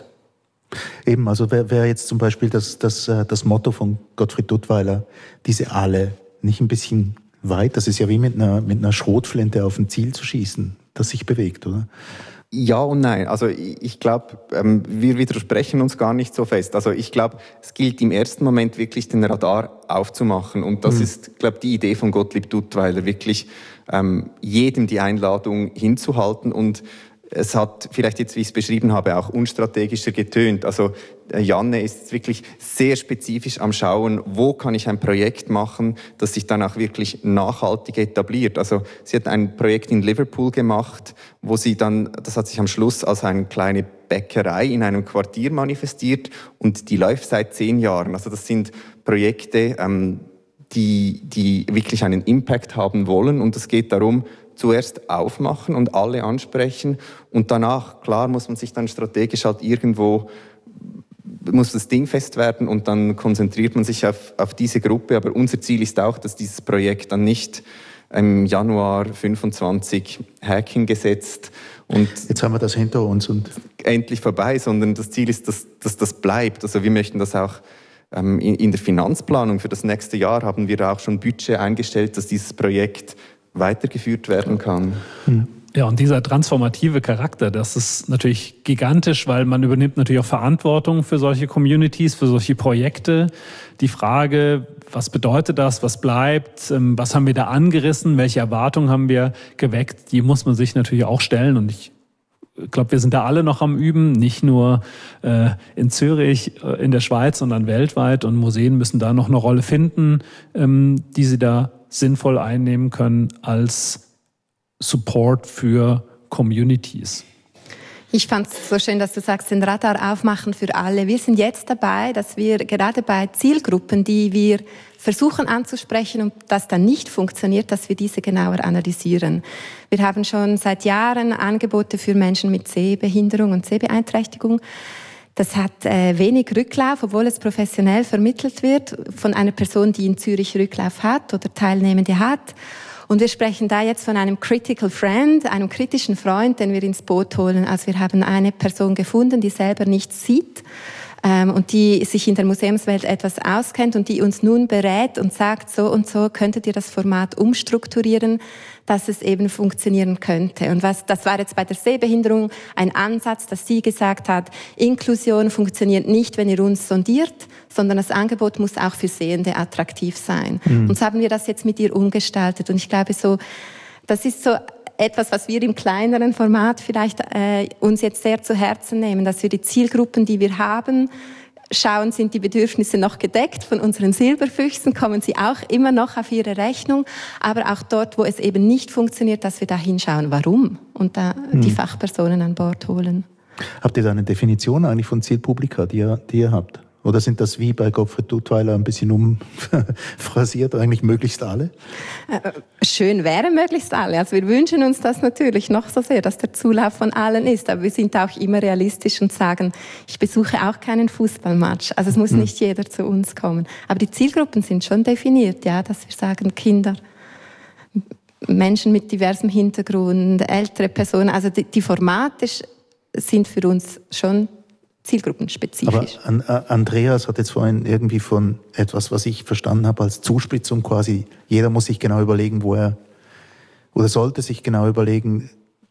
Speaker 4: Eben, also wäre wär jetzt zum Beispiel das, das, das Motto von Gottfried Duttweiler, diese Aale, nicht ein bisschen weit? Das ist ja wie mit einer, mit einer Schrotflinte auf ein Ziel zu schießen, das sich bewegt, oder?
Speaker 5: Ja und nein. Also ich glaube, ähm, wir widersprechen uns gar nicht so fest. Also ich glaube, es gilt im ersten Moment wirklich, den Radar aufzumachen. Und das mhm. ist, glaube ich, die Idee von Gottlieb Duttweiler, wirklich ähm, jedem die Einladung hinzuhalten. Und es hat vielleicht jetzt, wie ich es beschrieben habe, auch unstrategischer getönt. Also Janne ist jetzt wirklich sehr spezifisch am Schauen, wo kann ich ein Projekt machen, das sich dann auch wirklich nachhaltig etabliert. Also sie hat ein Projekt in Liverpool gemacht, wo sie dann, das hat sich am Schluss als eine kleine Bäckerei in einem Quartier manifestiert, und die läuft seit zehn Jahren. Also das sind Projekte, ähm, die, die wirklich einen Impact haben wollen, und es geht darum, zuerst aufmachen und alle ansprechen, und danach, klar, muss man sich dann strategisch halt irgendwo, muss das Ding fest werden, und dann konzentriert man sich auf, auf diese Gruppe. Aber unser Ziel ist auch, dass dieses Projekt dann nicht im Januar fünfundzwanzig Hacking gesetzt und
Speaker 4: jetzt haben wir das hinter uns und
Speaker 5: endlich vorbei, sondern das Ziel ist, dass, dass das bleibt. Also wir möchten das auch ähm, in, in der Finanzplanung für das nächste Jahr haben wir auch schon Budget eingestellt, dass dieses Projekt weitergeführt werden kann.
Speaker 6: Ja, und dieser transformative Charakter, das ist natürlich gigantisch, weil man übernimmt natürlich auch Verantwortung für solche Communities, für solche Projekte. Die Frage, was bedeutet das, was bleibt, was haben wir da angerissen, welche Erwartungen haben wir geweckt, die muss man sich natürlich auch stellen. Und ich glaube, wir sind da alle noch am Üben, nicht nur äh, in Zürich, äh, in der Schweiz, sondern weltweit. Und Museen müssen da noch eine Rolle finden, ähm, die sie da sinnvoll einnehmen können als Support für Communities.
Speaker 2: Ich fand es so schön, dass du sagst, den Radar aufmachen für alle. Wir sind jetzt dabei, dass wir gerade bei Zielgruppen, die wir versuchen anzusprechen und das dann nicht funktioniert, dass wir diese genauer analysieren. Wir haben schon seit Jahren Angebote für Menschen mit Sehbehinderung und Sehbeeinträchtigung. Das hat äh, wenig Rücklauf, obwohl es professionell vermittelt wird von einer Person, die in Zürich Rücklauf hat oder Teilnehmende hat. Und wir sprechen da jetzt von einem Critical Friend, einem kritischen Freund, den wir ins Boot holen. Also wir haben eine Person gefunden, die selber nichts sieht ähm, und die sich in der Museumswelt etwas auskennt und die uns nun berät und sagt, so und so könntet ihr das Format umstrukturieren, dass es eben funktionieren könnte. Und was, das war jetzt bei der Sehbehinderung ein Ansatz, dass sie gesagt hat, Inklusion funktioniert nicht, wenn ihr uns sondiert, sondern das Angebot muss auch für Sehende attraktiv sein. Mhm. Und so haben wir das jetzt mit ihr umgestaltet. Und ich glaube so, das ist so etwas, was wir im kleineren Format vielleicht äh, uns jetzt sehr zu Herzen nehmen, dass wir die Zielgruppen, die wir haben, schauen, sind die Bedürfnisse noch gedeckt von unseren Silberfüchsen, kommen sie auch immer noch auf ihre Rechnung, aber auch dort, wo es eben nicht funktioniert, dass wir da hinschauen, warum, und da hm. die Fachpersonen an Bord holen.
Speaker 4: Habt ihr da eine Definition eigentlich von Zielpublika, die ihr, die ihr habt? Oder sind das wie bei Gottfried Duttweiler ein bisschen umphrasiert, eigentlich möglichst alle?
Speaker 2: Schön wäre möglichst alle. Also wir wünschen uns das natürlich noch so sehr, dass der Zulauf von allen ist. Aber wir sind auch immer realistisch und sagen, ich besuche auch keinen Fußballmatch. Also es muss hm. nicht jeder zu uns kommen. Aber die Zielgruppen sind schon definiert, ja, dass wir sagen, Kinder, Menschen mit diversem Hintergrund, ältere Personen. Also die, die Formate sind für uns schon zielgruppenspezifisch.
Speaker 4: Aber Andreas hat jetzt vorhin irgendwie von etwas, was ich verstanden habe, als Zuspitzung quasi, jeder muss sich genau überlegen, wo er, oder sollte sich genau überlegen,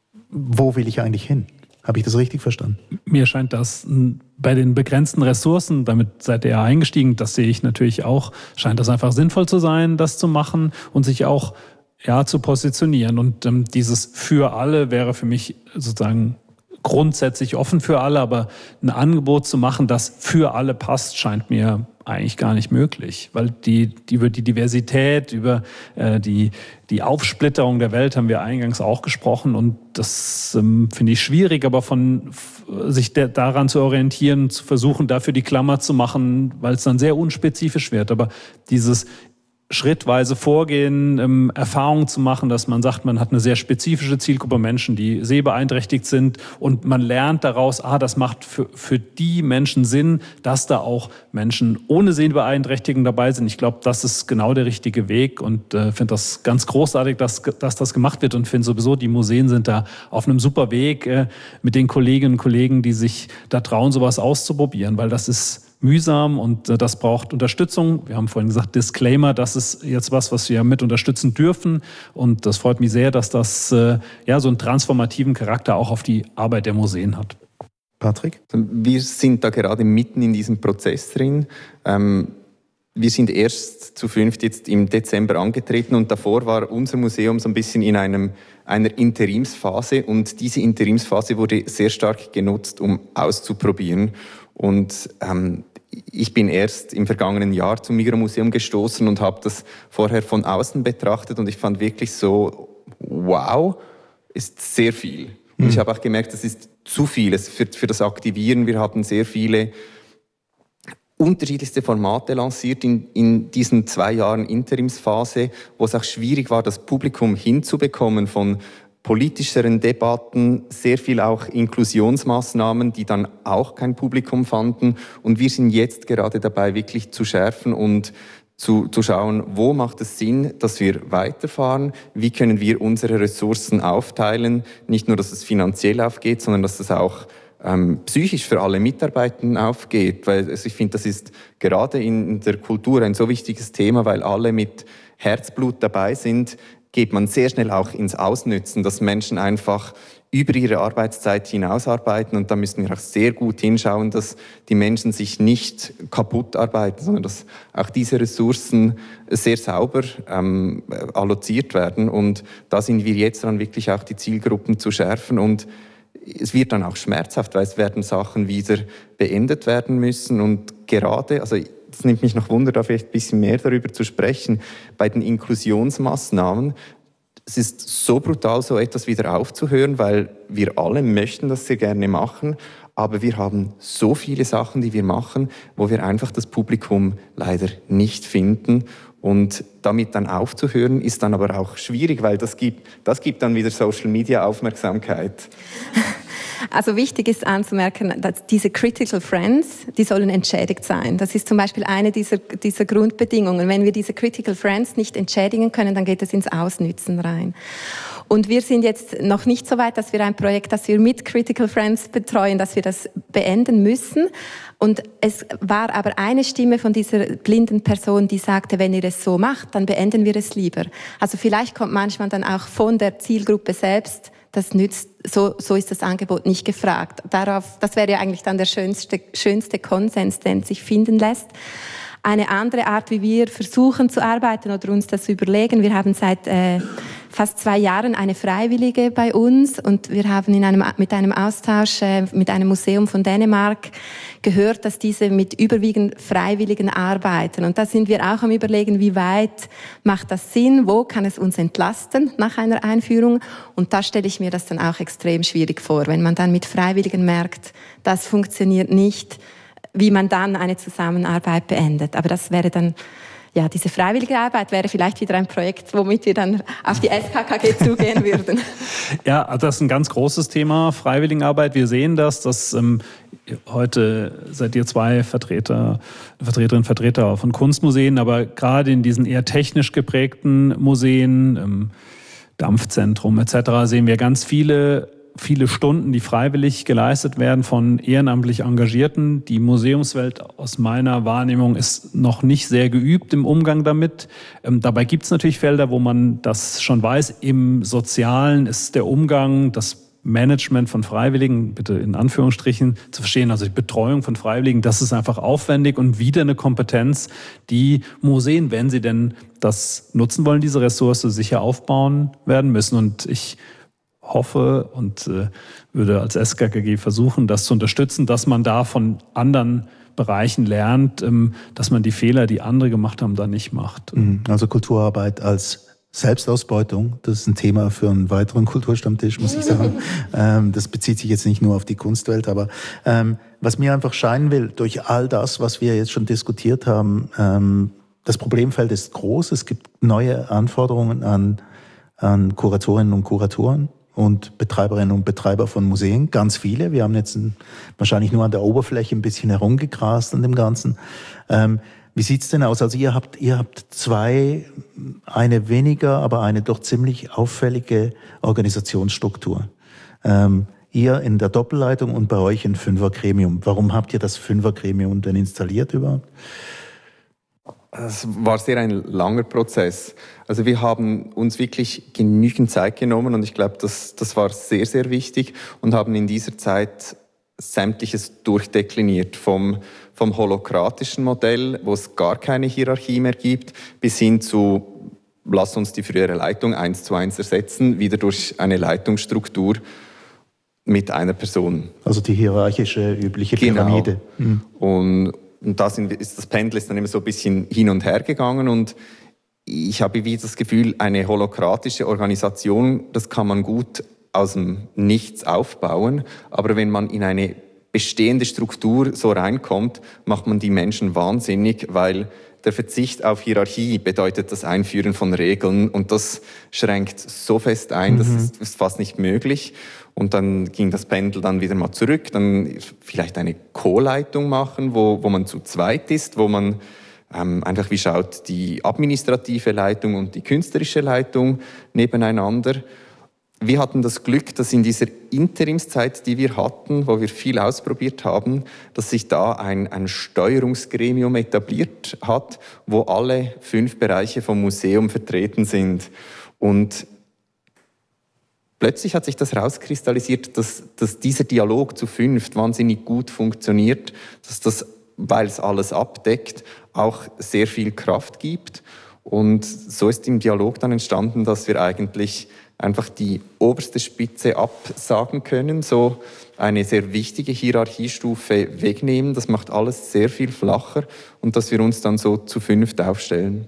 Speaker 4: wo will ich eigentlich hin? Habe ich das richtig verstanden?
Speaker 6: Mir scheint das bei den begrenzten Ressourcen, damit seid ihr ja eingestiegen, das sehe ich natürlich auch, scheint das einfach sinnvoll zu sein, das zu machen und sich auch ja, zu positionieren. Und ähm, dieses für alle wäre für mich sozusagen grundsätzlich offen für alle, aber ein Angebot zu machen, das für alle passt, scheint mir eigentlich gar nicht möglich, weil die, die über die Diversität, über äh, die, die Aufsplitterung der Welt haben wir eingangs auch gesprochen und das ähm, finde ich schwierig, aber von f- sich de- daran zu orientieren, zu versuchen, dafür die Klammer zu machen, weil es dann sehr unspezifisch wird, aber dieses schrittweise vorgehen, ähm, Erfahrungen zu machen, dass man sagt, man hat eine sehr spezifische Zielgruppe Menschen, die sehbeeinträchtigt sind und man lernt daraus, ah, das macht für, für die Menschen Sinn, dass da auch Menschen ohne Sehbeeinträchtigung dabei sind. Ich glaube, das ist genau der richtige Weg und äh, finde das ganz großartig, dass, dass das gemacht wird und finde sowieso, die Museen sind da auf einem super Weg äh, mit den Kolleginnen und Kollegen, die sich da trauen, sowas auszuprobieren, weil das ist mühsam und äh, das braucht Unterstützung. Wir haben vorhin gesagt, Disclaimer, das ist jetzt was, was wir mit unterstützen dürfen und das freut mich sehr, dass das äh, ja so einen transformativen Charakter auch auf die Arbeit der Museen hat.
Speaker 4: Patrick?
Speaker 5: Wir sind da gerade mitten in diesem Prozess drin. Ähm, wir sind erst zu fünft jetzt im Dezember angetreten und davor war unser Museum so ein bisschen in einem, einer Interimsphase und diese Interimsphase wurde sehr stark genutzt, um auszuprobieren. Und ähm, ich bin erst im vergangenen Jahr zum Migromuseum gestoßen und habe das vorher von außen betrachtet und ich fand wirklich so, wow, ist sehr viel. Und mhm. ich habe auch gemerkt, das ist zu viel für, für das Aktivieren. Wir haben sehr viele unterschiedlichste Formate lanciert in, in diesen zwei Jahren Interimsphase, wo es auch schwierig war, das Publikum hinzubekommen von politischeren Debatten, sehr viel auch Inklusionsmaßnahmen, die dann auch kein Publikum fanden. Und wir sind jetzt gerade dabei, wirklich zu schärfen und zu, zu schauen, wo macht es Sinn, dass wir weiterfahren, wie können wir unsere Ressourcen aufteilen, nicht nur, dass es finanziell aufgeht, sondern dass es auch ähm, psychisch für alle Mitarbeitenden aufgeht. Weil also ich finde, das ist gerade in der Kultur ein so wichtiges Thema, weil alle mit Herzblut dabei sind, geht man sehr schnell auch ins Ausnützen, dass Menschen einfach über ihre Arbeitszeit hinausarbeiten und da müssen wir auch sehr gut hinschauen, dass die Menschen sich nicht kaputt arbeiten, sondern dass auch diese Ressourcen sehr sauber ähm, alloziert werden und da sind wir jetzt dran, wirklich auch die Zielgruppen zu schärfen und es wird dann auch schmerzhaft, weil es werden Sachen wieder beendet werden müssen und gerade, also es nimmt mich noch Wunder, da vielleicht ein bisschen mehr darüber zu sprechen, bei den Inklusionsmaßnahmen. Es ist so brutal, so etwas wieder aufzuhören, weil wir alle möchten das sehr gerne machen, aber wir haben so viele Sachen, die wir machen, wo wir einfach das Publikum leider nicht finden. Und damit dann aufzuhören, ist dann aber auch schwierig, weil das gibt, das gibt dann wieder Social-Media-Aufmerksamkeit.
Speaker 2: Also wichtig ist anzumerken, dass diese Critical Friends, die sollen entschädigt sein. Das ist zum Beispiel eine dieser, dieser Grundbedingungen. Wenn wir diese Critical Friends nicht entschädigen können, dann geht es ins Ausnützen rein. Und wir sind jetzt noch nicht so weit, dass wir ein Projekt, das wir mit Critical Friends betreuen, dass wir das beenden müssen. Und es war aber eine Stimme von dieser blinden Person, die sagte, wenn ihr es so macht, dann beenden wir es lieber. Also vielleicht kommt manchmal dann auch von der Zielgruppe selbst, das nützt, so, so ist das Angebot nicht gefragt. Darauf, das wäre ja eigentlich dann der schönste, schönste Konsens, den sich finden lässt. Eine andere Art, wie wir versuchen zu arbeiten oder uns das überlegen, wir haben seit äh, fast zwei Jahren eine Freiwillige bei uns und wir haben in einem, mit einem Austausch äh, mit einem Museum von Dänemark gehört, dass diese mit überwiegend Freiwilligen arbeiten. Und da sind wir auch am Überlegen, wie weit macht das Sinn, wo kann es uns entlasten nach einer Einführung. Und da stelle ich mir das dann auch extrem schwierig vor, wenn man dann mit Freiwilligen merkt, das funktioniert nicht, wie man dann eine Zusammenarbeit beendet. Aber das wäre dann, ja, diese freiwillige Arbeit wäre vielleicht wieder ein Projekt, womit wir dann auf die S K K G zugehen würden.
Speaker 6: Ja, das ist ein ganz großes Thema, Freiwilligenarbeit. Wir sehen das, dass ähm, heute seid ihr zwei Vertreter, Vertreterinnen und Vertreter von Kunstmuseen, aber gerade in diesen eher technisch geprägten Museen, ähm, Dampfzentrum et cetera, sehen wir ganz viele viele Stunden, die freiwillig geleistet werden von ehrenamtlich Engagierten. Die Museumswelt aus meiner Wahrnehmung ist noch nicht sehr geübt im Umgang damit. Ähm, dabei gibt es natürlich Felder, wo man das schon weiß. Im Sozialen ist der Umgang, das Management von Freiwilligen, bitte in Anführungsstrichen zu verstehen, also die Betreuung von Freiwilligen, das ist einfach aufwendig und wieder eine Kompetenz, die Museen, wenn sie denn das nutzen wollen, diese Ressource sicher aufbauen werden müssen. Und ich hoffe und äh, würde als S K K G versuchen, das zu unterstützen, dass man da von anderen Bereichen lernt, ähm, dass man die Fehler, die andere gemacht haben, da nicht macht.
Speaker 4: Also Kulturarbeit als Selbstausbeutung, das ist ein Thema für einen weiteren Kulturstammtisch, muss ich sagen. ähm, das bezieht sich jetzt nicht nur auf die Kunstwelt, aber ähm, was mir einfach scheinen will, durch all das, was wir jetzt schon diskutiert haben, ähm, das Problemfeld ist groß, es gibt neue Anforderungen an, an Kuratorinnen und Kuratoren und Betreiberinnen und Betreiber von Museen, ganz viele. Wir haben jetzt ein, wahrscheinlich nur an der Oberfläche ein bisschen herumgegrast an dem Ganzen. Ähm, wie sieht's denn aus? Also ihr habt, ihr habt zwei, eine weniger, aber eine doch ziemlich auffällige Organisationsstruktur. Ähm, ihr in der Doppelleitung und bei euch ein Fünfergremium. Warum habt ihr das Fünfergremium denn installiert überhaupt?
Speaker 5: Es war sehr ein langer Prozess. Also wir haben uns wirklich genügend Zeit genommen und ich glaube, das, das war sehr, sehr wichtig und haben in dieser Zeit Sämtliches durchdekliniert. Vom, vom holokratischen Modell, wo es gar keine Hierarchie mehr gibt, bis hin zu, lass uns die frühere Leitung eins zu eins ersetzen, wieder durch eine Leitungsstruktur mit einer Person.
Speaker 4: Also die hierarchische, übliche Pyramide.
Speaker 5: Genau. Mhm. Und Und da sind, ist das Pendel ist dann immer so ein bisschen hin und her gegangen und ich habe wie das Gefühl, eine holokratische Organisation, das kann man gut aus dem Nichts aufbauen, aber wenn man in eine bestehende Struktur so reinkommt, macht man die Menschen wahnsinnig, weil der Verzicht auf Hierarchie bedeutet das Einführen von Regeln und das schränkt so fest ein, mhm. das ist, ist fast nicht möglich. Und dann ging das Pendel dann wieder mal zurück, dann vielleicht eine Co-Leitung machen, wo, wo man zu zweit ist, wo man ähm, einfach wie schaut, die administrative Leitung und die künstlerische Leitung nebeneinander. Wir hatten das Glück, dass in dieser Interimszeit, die wir hatten, wo wir viel ausprobiert haben, dass sich da ein, ein Steuerungsgremium etabliert hat, wo alle fünf Bereiche vom Museum vertreten sind. Und plötzlich hat sich das rauskristallisiert, dass, dass dieser Dialog zu fünft wahnsinnig gut funktioniert, dass das, weil es alles abdeckt, auch sehr viel Kraft gibt. Und so ist im Dialog dann entstanden, dass wir eigentlich einfach die oberste Spitze absagen können, so eine sehr wichtige Hierarchiestufe wegnehmen. Das macht alles sehr viel flacher und dass wir uns dann so zu fünft aufstellen.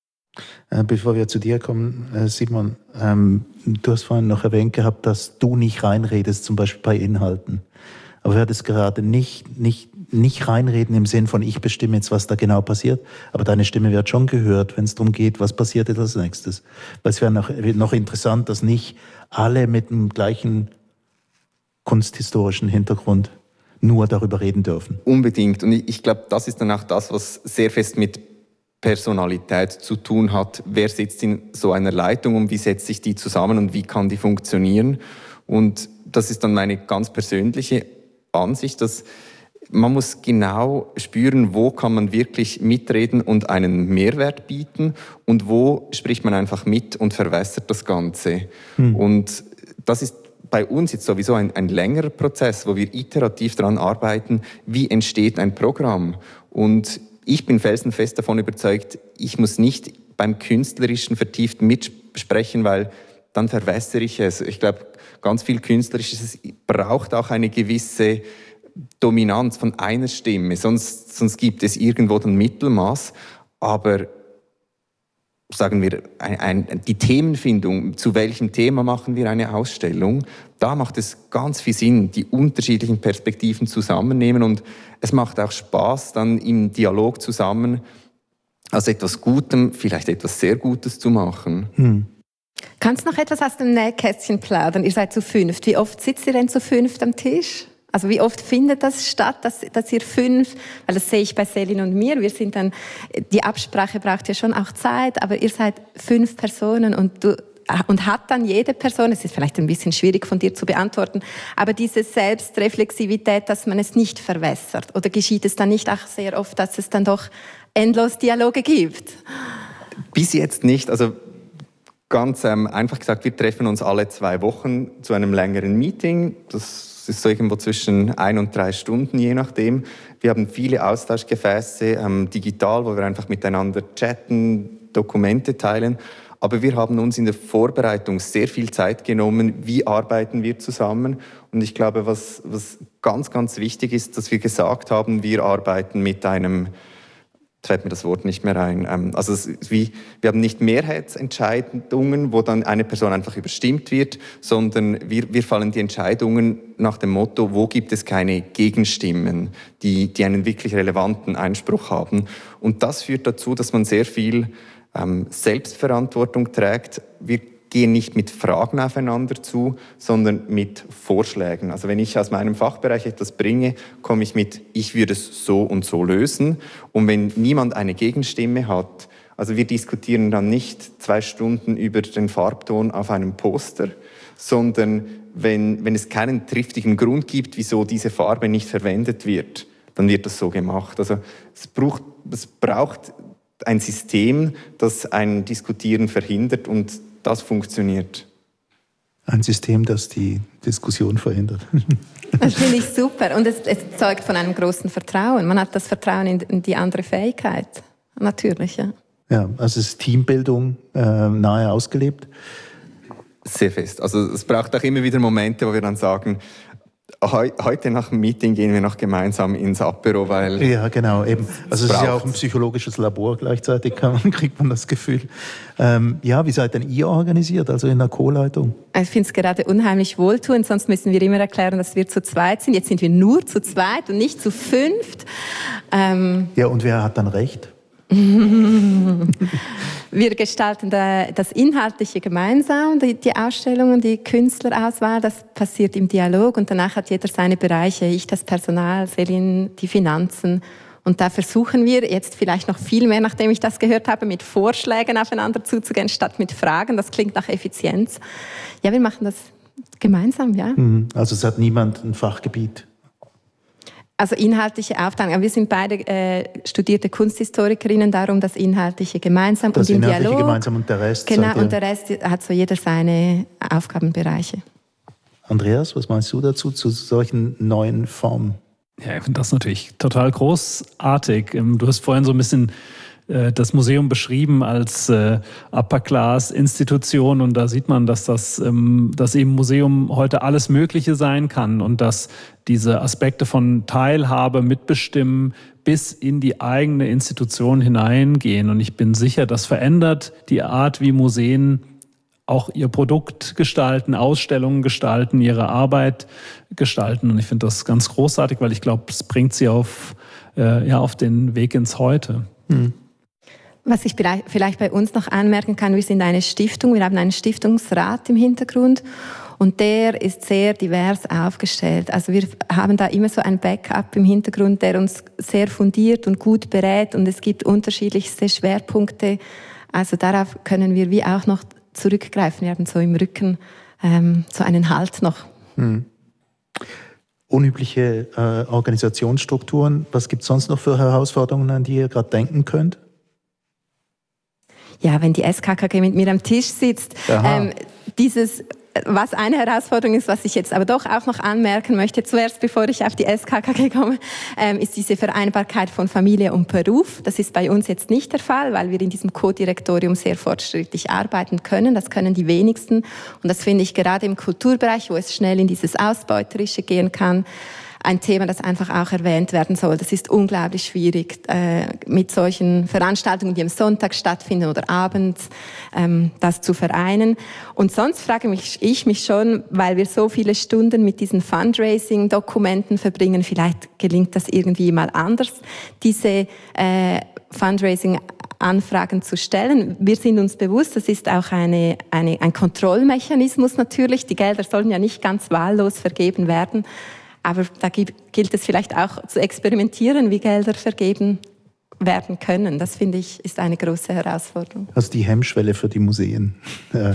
Speaker 4: Bevor wir zu dir kommen, Simon, ähm, du hast vorhin noch erwähnt gehabt, dass du nicht reinredest, zum Beispiel bei Inhalten. Aber wir das gerade nicht, nicht, nicht reinreden im Sinn von, ich bestimme jetzt, was da genau passiert. Aber deine Stimme wird schon gehört, wenn es darum geht, was passiert jetzt als nächstes. Weil es wäre noch, noch interessant, dass nicht alle mit dem gleichen kunsthistorischen Hintergrund nur darüber reden dürfen.
Speaker 5: Unbedingt. Und ich, ich glaube, das ist dann auch das, was sehr fest mit Personalität zu tun hat. Wer sitzt in so einer Leitung und wie setzt sich die zusammen und wie kann die funktionieren? Und das ist dann meine ganz persönliche Ansicht, dass man muss genau spüren, wo kann man wirklich mitreden und einen Mehrwert bieten und wo spricht man einfach mit und verwässert das Ganze. Hm. Und das ist bei uns jetzt sowieso ein, ein längerer Prozess, wo wir iterativ daran arbeiten, wie entsteht ein Programm. Und ich bin felsenfest davon überzeugt, ich muss nicht beim Künstlerischen vertieft mitsprechen, weil dann verwässere ich es. Ich glaube, ganz viel Künstlerisches braucht auch eine gewisse Dominanz von einer Stimme, sonst, sonst gibt es irgendwo ein Mittelmaß. Aber sagen wir, ein, ein, die Themenfindung, zu welchem Thema machen wir eine Ausstellung, da macht es ganz viel Sinn, die unterschiedlichen Perspektiven zusammennehmen, und es macht auch Spaß, dann im Dialog zusammen aus etwas Gutem vielleicht etwas sehr Gutes zu machen.
Speaker 2: Hm. Kannst du noch etwas aus dem Nähkästchen plaudern? Ihr seid zu fünft. Wie oft sitzt ihr denn zu fünft am Tisch? Also wie oft findet das statt, dass, dass ihr fünf, weil das sehe ich bei Selin und mir, wir sind dann, die Absprache braucht ja schon auch Zeit, aber ihr seid fünf Personen und du, und hat dann jede Person, es ist vielleicht ein bisschen schwierig von dir zu beantworten, aber diese Selbstreflexivität, dass man es nicht verwässert, oder geschieht es dann nicht auch sehr oft, dass es dann doch endlos Dialoge gibt?
Speaker 5: Bis jetzt nicht, also ganz ähm, einfach gesagt, wir treffen uns alle zwei Wochen zu einem längeren Meeting, das Das ist so irgendwo zwischen ein und drei Stunden, je nachdem. Wir haben viele Austauschgefäße ähm, digital, wo wir einfach miteinander chatten, Dokumente teilen. Aber wir haben uns in der Vorbereitung sehr viel Zeit genommen. Wie arbeiten wir zusammen? Und ich glaube, was, was ganz, ganz wichtig ist, dass wir gesagt haben, wir arbeiten mit einem, jetzt fällt mir das Wort nicht mehr ein. Also es ist wie, wir haben nicht Mehrheitsentscheidungen, wo dann eine Person einfach überstimmt wird, sondern wir, wir fallen die Entscheidungen nach dem Motto, wo gibt es keine Gegenstimmen, die, die einen wirklich relevanten Einspruch haben. Und das führt dazu, dass man sehr viel ähm, Selbstverantwortung trägt. Wir gehen nicht mit Fragen aufeinander zu, sondern mit Vorschlägen. Also wenn ich aus meinem Fachbereich etwas bringe, komme ich mit, ich würde es so und so lösen. Und wenn niemand eine Gegenstimme hat, also wir diskutieren dann nicht zwei Stunden über den Farbton auf einem Poster, sondern wenn, wenn es keinen triftigen Grund gibt, wieso diese Farbe nicht verwendet wird, dann wird das so gemacht. Also es braucht, es braucht ein System, das ein Diskutieren verhindert, und das funktioniert.
Speaker 4: Ein System, das die Diskussion verhindert.
Speaker 2: Das finde ich super. Und es, es zeugt von einem großen Vertrauen. Man hat das Vertrauen in, in die andere Fähigkeit. Natürlich, ja. Ja,
Speaker 4: also es ist Teambildung äh, nahe ausgelebt.
Speaker 5: Sehr fest. Also es braucht auch immer wieder Momente, wo wir dann sagen, heute nach dem Meeting gehen wir noch gemeinsam ins Apero, weil...
Speaker 4: Ja, genau, eben. Also es ist ja auch ein psychologisches Labor gleichzeitig, kann man, kriegt man das Gefühl. Ähm, ja, wie seid denn ihr organisiert, also in der Co-Leitung?
Speaker 2: Ich finde es gerade unheimlich wohltuend, sonst müssen wir immer erklären, dass wir zu zweit sind. Jetzt sind wir nur zu zweit und nicht zu fünft. Ähm
Speaker 4: ja, und wer hat dann recht?
Speaker 2: Wir gestalten das Inhaltliche gemeinsam, die, die Ausstellungen, die Künstlerauswahl, das passiert im Dialog, und danach hat jeder seine Bereiche, ich das Personal, Selin die Finanzen, und da versuchen wir jetzt vielleicht noch viel mehr, nachdem ich das gehört habe, mit Vorschlägen aufeinander zuzugehen, statt mit Fragen. Das klingt nach Effizienz. Ja, wir machen das gemeinsam, ja.
Speaker 4: Also es hat niemand ein Fachgebiet?
Speaker 2: Also inhaltliche Aufteilung. Wir sind beide äh, studierte Kunsthistorikerinnen, darum das Inhaltliche gemeinsam
Speaker 4: das
Speaker 2: und im
Speaker 4: Inhaltliche
Speaker 2: Dialog.
Speaker 4: Gemeinsam und der Rest.
Speaker 2: Genau, und der Rest hat so jeder seine Aufgabenbereiche.
Speaker 4: Andreas, was meinst du dazu, zu solchen neuen Formen?
Speaker 6: Ja, ich finde das natürlich total großartig. Du hast vorhin so ein bisschen das Museum beschrieben als äh, Upper-Class-Institution, und da sieht man, dass das ähm, dass eben Museum heute alles Mögliche sein kann und dass diese Aspekte von Teilhabe, Mitbestimmen bis in die eigene Institution hineingehen. Und ich bin sicher, das verändert die Art, wie Museen auch ihr Produkt gestalten, Ausstellungen gestalten, ihre Arbeit gestalten. Und ich finde das ganz großartig, weil ich glaube, es bringt sie auf, äh, ja, auf den Weg ins Heute. Hm.
Speaker 2: Was ich vielleicht bei uns noch anmerken kann, wir sind eine Stiftung, wir haben einen Stiftungsrat im Hintergrund, und der ist sehr divers aufgestellt. Also wir haben da immer so ein Backup im Hintergrund, der uns sehr fundiert und gut berät, und es gibt unterschiedlichste Schwerpunkte. Also darauf können wir wie auch noch zurückgreifen. Wir haben so im Rücken ähm, so einen Halt noch.
Speaker 4: Hm. Unübliche äh, Organisationsstrukturen. Was gibt es sonst noch für Herausforderungen, an die ihr gerade denken könnt?
Speaker 2: Ja, wenn die S K K G mit mir am Tisch sitzt, ähm, dieses was eine Herausforderung ist, was ich jetzt aber doch auch noch anmerken möchte, zuerst bevor ich auf die S K K G komme, ähm, ist diese Vereinbarkeit von Familie und Beruf. Das ist bei uns jetzt nicht der Fall, weil wir in diesem Co-Direktorium sehr fortschrittlich arbeiten können. Das können die wenigsten. Und das finde ich gerade im Kulturbereich, wo es schnell in dieses Ausbeuterische gehen kann, ein Thema, das einfach auch erwähnt werden soll. Das ist unglaublich schwierig, äh, mit solchen Veranstaltungen, die am Sonntag stattfinden oder abends, ähm, das zu vereinen. Und sonst frage mich, ich mich schon, weil wir so viele Stunden mit diesen Fundraising-Dokumenten verbringen, vielleicht gelingt das irgendwie mal anders, diese äh, Fundraising-Anfragen zu stellen. Wir sind uns bewusst, das ist auch eine, eine, ein Kontrollmechanismus natürlich. Die Gelder sollen ja nicht ganz wahllos vergeben werden. Aber da gilt es vielleicht auch zu experimentieren, wie Gelder vergeben werden können. Das, finde ich, ist eine große Herausforderung.
Speaker 4: Also die Hemmschwelle für die Museen. Oder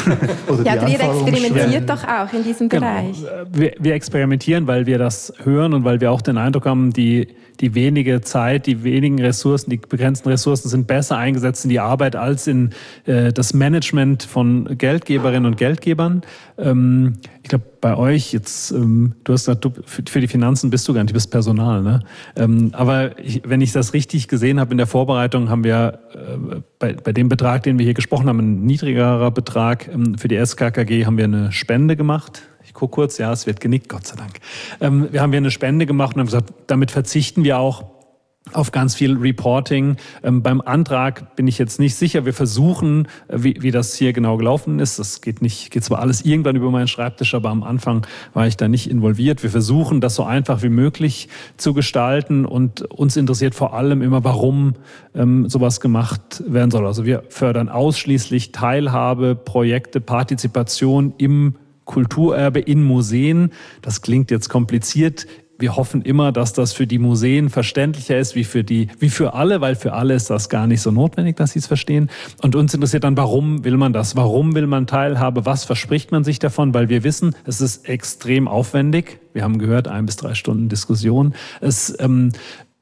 Speaker 2: ja, die wir experimentieren doch auch in diesem
Speaker 6: genau.
Speaker 2: Bereich.
Speaker 6: Wir, wir experimentieren, weil wir das hören und weil wir auch den Eindruck haben, die, die wenige Zeit, die wenigen Ressourcen, die begrenzten Ressourcen sind besser eingesetzt in die Arbeit als in äh, das Management von Geldgeberinnen und Geldgebern. Ähm, ich glaube, bei euch jetzt, ähm, du hast gesagt, du, für, für die Finanzen bist du gar nicht, du bist Personal, ne? Ähm, aber ich, wenn ich das richtig gesehen habe in der Vorbereitung, haben wir äh, bei, bei dem Betrag, den wir hier gesprochen haben, ein niedrigerer Betrag. Ähm, für die S K K G haben wir eine Spende gemacht. Ich gucke kurz, ja, es wird genickt, Gott sei Dank. Ähm, wir haben hier eine Spende gemacht und haben gesagt, damit verzichten wir auch auf ganz viel Reporting. Ähm, beim Antrag bin ich jetzt nicht sicher. Wir versuchen, wie, wie das hier genau gelaufen ist. Das geht nicht, geht zwar alles irgendwann über meinen Schreibtisch, aber am Anfang war ich da nicht involviert. Wir versuchen, das so einfach wie möglich zu gestalten und uns interessiert vor allem immer, warum ähm, sowas gemacht werden soll. Also wir fördern ausschließlich Teilhabe, Projekte, Partizipation im Kulturerbe in Museen. Das klingt jetzt kompliziert. Wir hoffen immer, dass das für die Museen verständlicher ist wie für die, wie für alle, weil für alle ist das gar nicht so notwendig, dass sie es verstehen. Und uns interessiert dann, warum will man das? Warum will man Teilhabe? Was verspricht man sich davon? Weil wir wissen, es ist extrem aufwendig. Wir haben gehört, ein bis drei Stunden Diskussion. Es, ähm,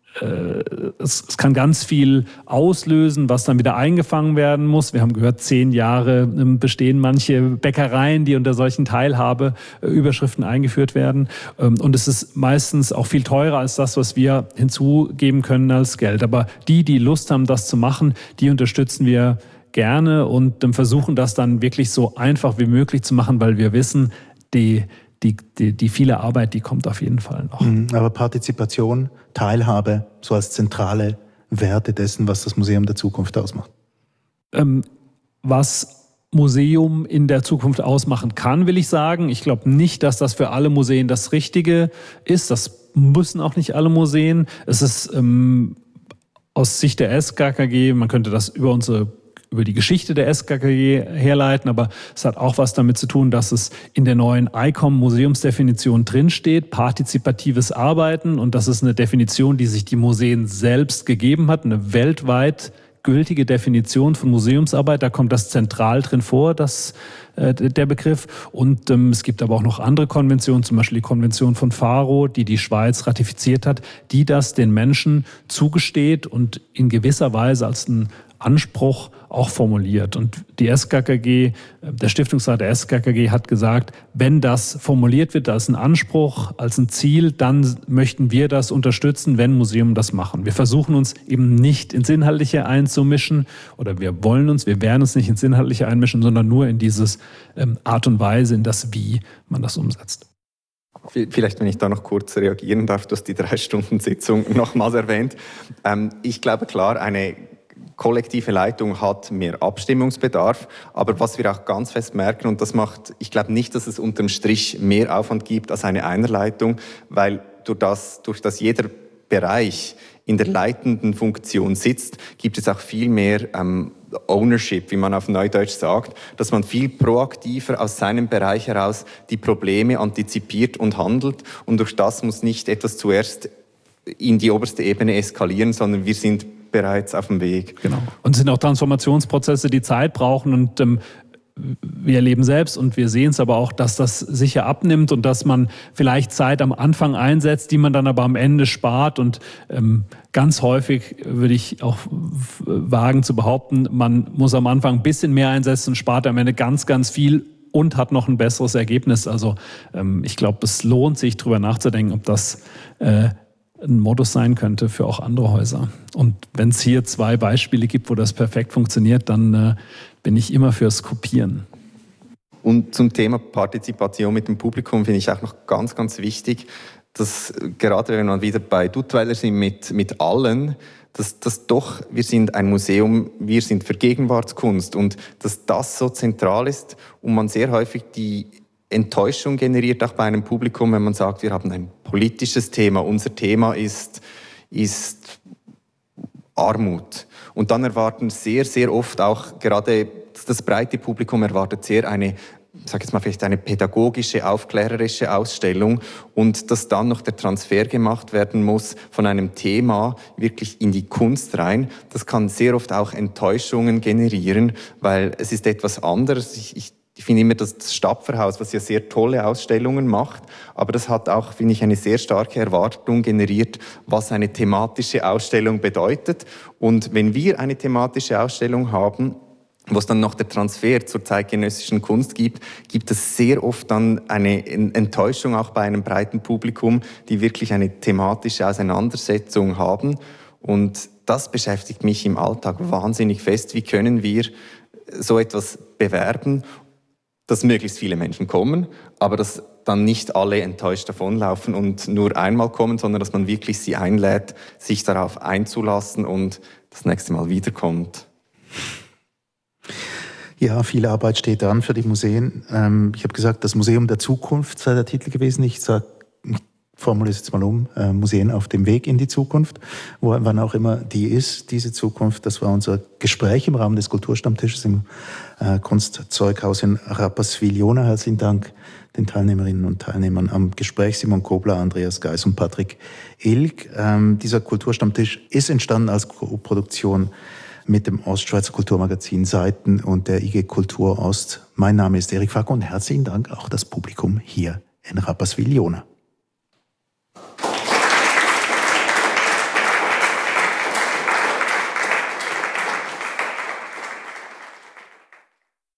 Speaker 6: Es, es kann ganz viel auslösen, was dann wieder eingefangen werden muss. Wir haben gehört, zehn Jahre bestehen manche Bäckereien, die unter solchen Teilhabeüberschriften eingeführt werden. Und es ist meistens auch viel teurer als das, was wir hinzugeben können als Geld. Aber die, die Lust haben, das zu machen, die unterstützen wir gerne und versuchen das dann wirklich so einfach wie möglich zu machen, weil wir wissen, die Die, die, die viele Arbeit, die kommt auf jeden Fall noch.
Speaker 4: Aber Partizipation, Teilhabe, so als zentrale Werte dessen, was das Museum der Zukunft ausmacht.
Speaker 6: Ähm, was Museum in der Zukunft ausmachen kann, will ich sagen. Ich glaube nicht, dass das für alle Museen das Richtige ist. Das müssen auch nicht alle Museen. Es ist ähm, aus Sicht der S K K G, man könnte das über unsere über die Geschichte der S K K G herleiten, aber es hat auch was damit zu tun, dass es in der neuen I C O M-Museumsdefinition drinsteht, partizipatives Arbeiten, und das ist eine Definition, die sich die Museen selbst gegeben hat, eine weltweit gültige Definition von Museumsarbeit. Da kommt das zentral drin vor, das, äh, der Begriff. Und ähm, es gibt aber auch noch andere Konventionen, zum Beispiel die Konvention von Faro, die die Schweiz ratifiziert hat, die das den Menschen zugesteht und in gewisser Weise als ein Anspruch auch formuliert. Und die S K K G, der Stiftungsrat der S K K G hat gesagt, wenn das formuliert wird als ein Anspruch, als ein Ziel, dann möchten wir das unterstützen, wenn Museen das machen. Wir versuchen uns eben nicht ins Inhaltliche einzumischen, oder wir wollen uns, wir werden uns nicht ins Inhaltliche einmischen, sondern nur in dieses ähm, Art und Weise, in das, wie man das umsetzt.
Speaker 5: Vielleicht, wenn ich da noch kurz reagieren darf, du hast die Drei-Stunden-Sitzung nochmals erwähnt. Ähm, ich glaube, klar, eine kollektive Leitung hat mehr Abstimmungsbedarf, aber was wir auch ganz fest merken, und das macht, ich glaube nicht, dass es unterm Strich mehr Aufwand gibt als eine Einerleitung, weil durch das, durch das jeder Bereich in der leitenden Funktion sitzt, gibt es auch viel mehr ähm, Ownership, wie man auf Neudeutsch sagt, dass man viel proaktiver aus seinem Bereich heraus die Probleme antizipiert und handelt, und durch das muss nicht etwas zuerst in die oberste Ebene eskalieren, sondern wir sind bereits auf dem Weg.
Speaker 6: Genau. Und es sind auch Transformationsprozesse, die Zeit brauchen, und ähm, wir erleben selbst und wir sehen es aber auch, dass das sicher abnimmt und dass man vielleicht Zeit am Anfang einsetzt, die man dann aber am Ende spart, und ähm, ganz häufig würde ich auch wagen zu behaupten, man muss am Anfang ein bisschen mehr einsetzen und spart am Ende ganz, ganz viel und hat noch ein besseres Ergebnis. Also ähm, ich glaube, es lohnt sich, darüber nachzudenken, ob das äh, ein Modus sein könnte für auch andere Häuser. Und wenn es hier zwei Beispiele gibt, wo das perfekt funktioniert, dann äh, bin ich immer fürs Kopieren.
Speaker 5: Und zum Thema Partizipation mit dem Publikum finde ich auch noch ganz, ganz wichtig, dass gerade wenn man wieder bei Duttweiler sind mit, mit allen, dass, dass doch, wir sind ein Museum, wir sind für Gegenwartskunst und dass das so zentral ist und man sehr häufig die Enttäuschung generiert, auch bei einem Publikum, wenn man sagt, wir haben ein politisches Thema, unser Thema ist, ist Armut. Und dann erwarten sehr, sehr oft auch gerade das breite Publikum erwartet sehr eine, ich sage jetzt mal vielleicht eine pädagogische, aufklärerische Ausstellung und dass dann noch der Transfer gemacht werden muss von einem Thema wirklich in die Kunst rein. Das kann sehr oft auch Enttäuschungen generieren, weil es ist etwas anderes. Ich, ich Ich finde immer das Stapferhaus, was ja sehr tolle Ausstellungen macht, aber das hat auch, finde ich, eine sehr starke Erwartung generiert, was eine thematische Ausstellung bedeutet. Und wenn wir eine thematische Ausstellung haben, wo es dann noch der Transfer zur zeitgenössischen Kunst gibt, gibt es sehr oft dann eine Enttäuschung auch bei einem breiten Publikum, die wirklich eine thematische Auseinandersetzung haben. Und das beschäftigt mich im Alltag wahnsinnig fest. Wie können wir so etwas bewerben, dass möglichst viele Menschen kommen, aber dass dann nicht alle enttäuscht davonlaufen und nur einmal kommen, sondern dass man wirklich sie einlädt, sich darauf einzulassen und das nächste Mal wiederkommt.
Speaker 4: Ja, viel Arbeit steht an für die Museen. Ähm, ich habe gesagt, das Museum der Zukunft sei der Titel gewesen. Ich sage, ich formuliere es jetzt mal um, äh, Museen auf dem Weg in die Zukunft, wo, wann auch immer die ist, diese Zukunft. Das war unser Gespräch im Rahmen des Kulturstammtisches im äh, Kunstzeughaus in Rapperswil-Jona. Herzlichen Dank den Teilnehmerinnen und Teilnehmern am Gespräch, Simon Kobler, Andreas Geis und Patrick Ilg. Ähm, dieser Kulturstammtisch ist entstanden als Co-Produktion mit dem Ostschweizer Kulturmagazin Seiten und der I G Kultur Ost. Mein Name ist Erik Fack und herzlichen Dank auch das Publikum hier in Rapperswil-Jona.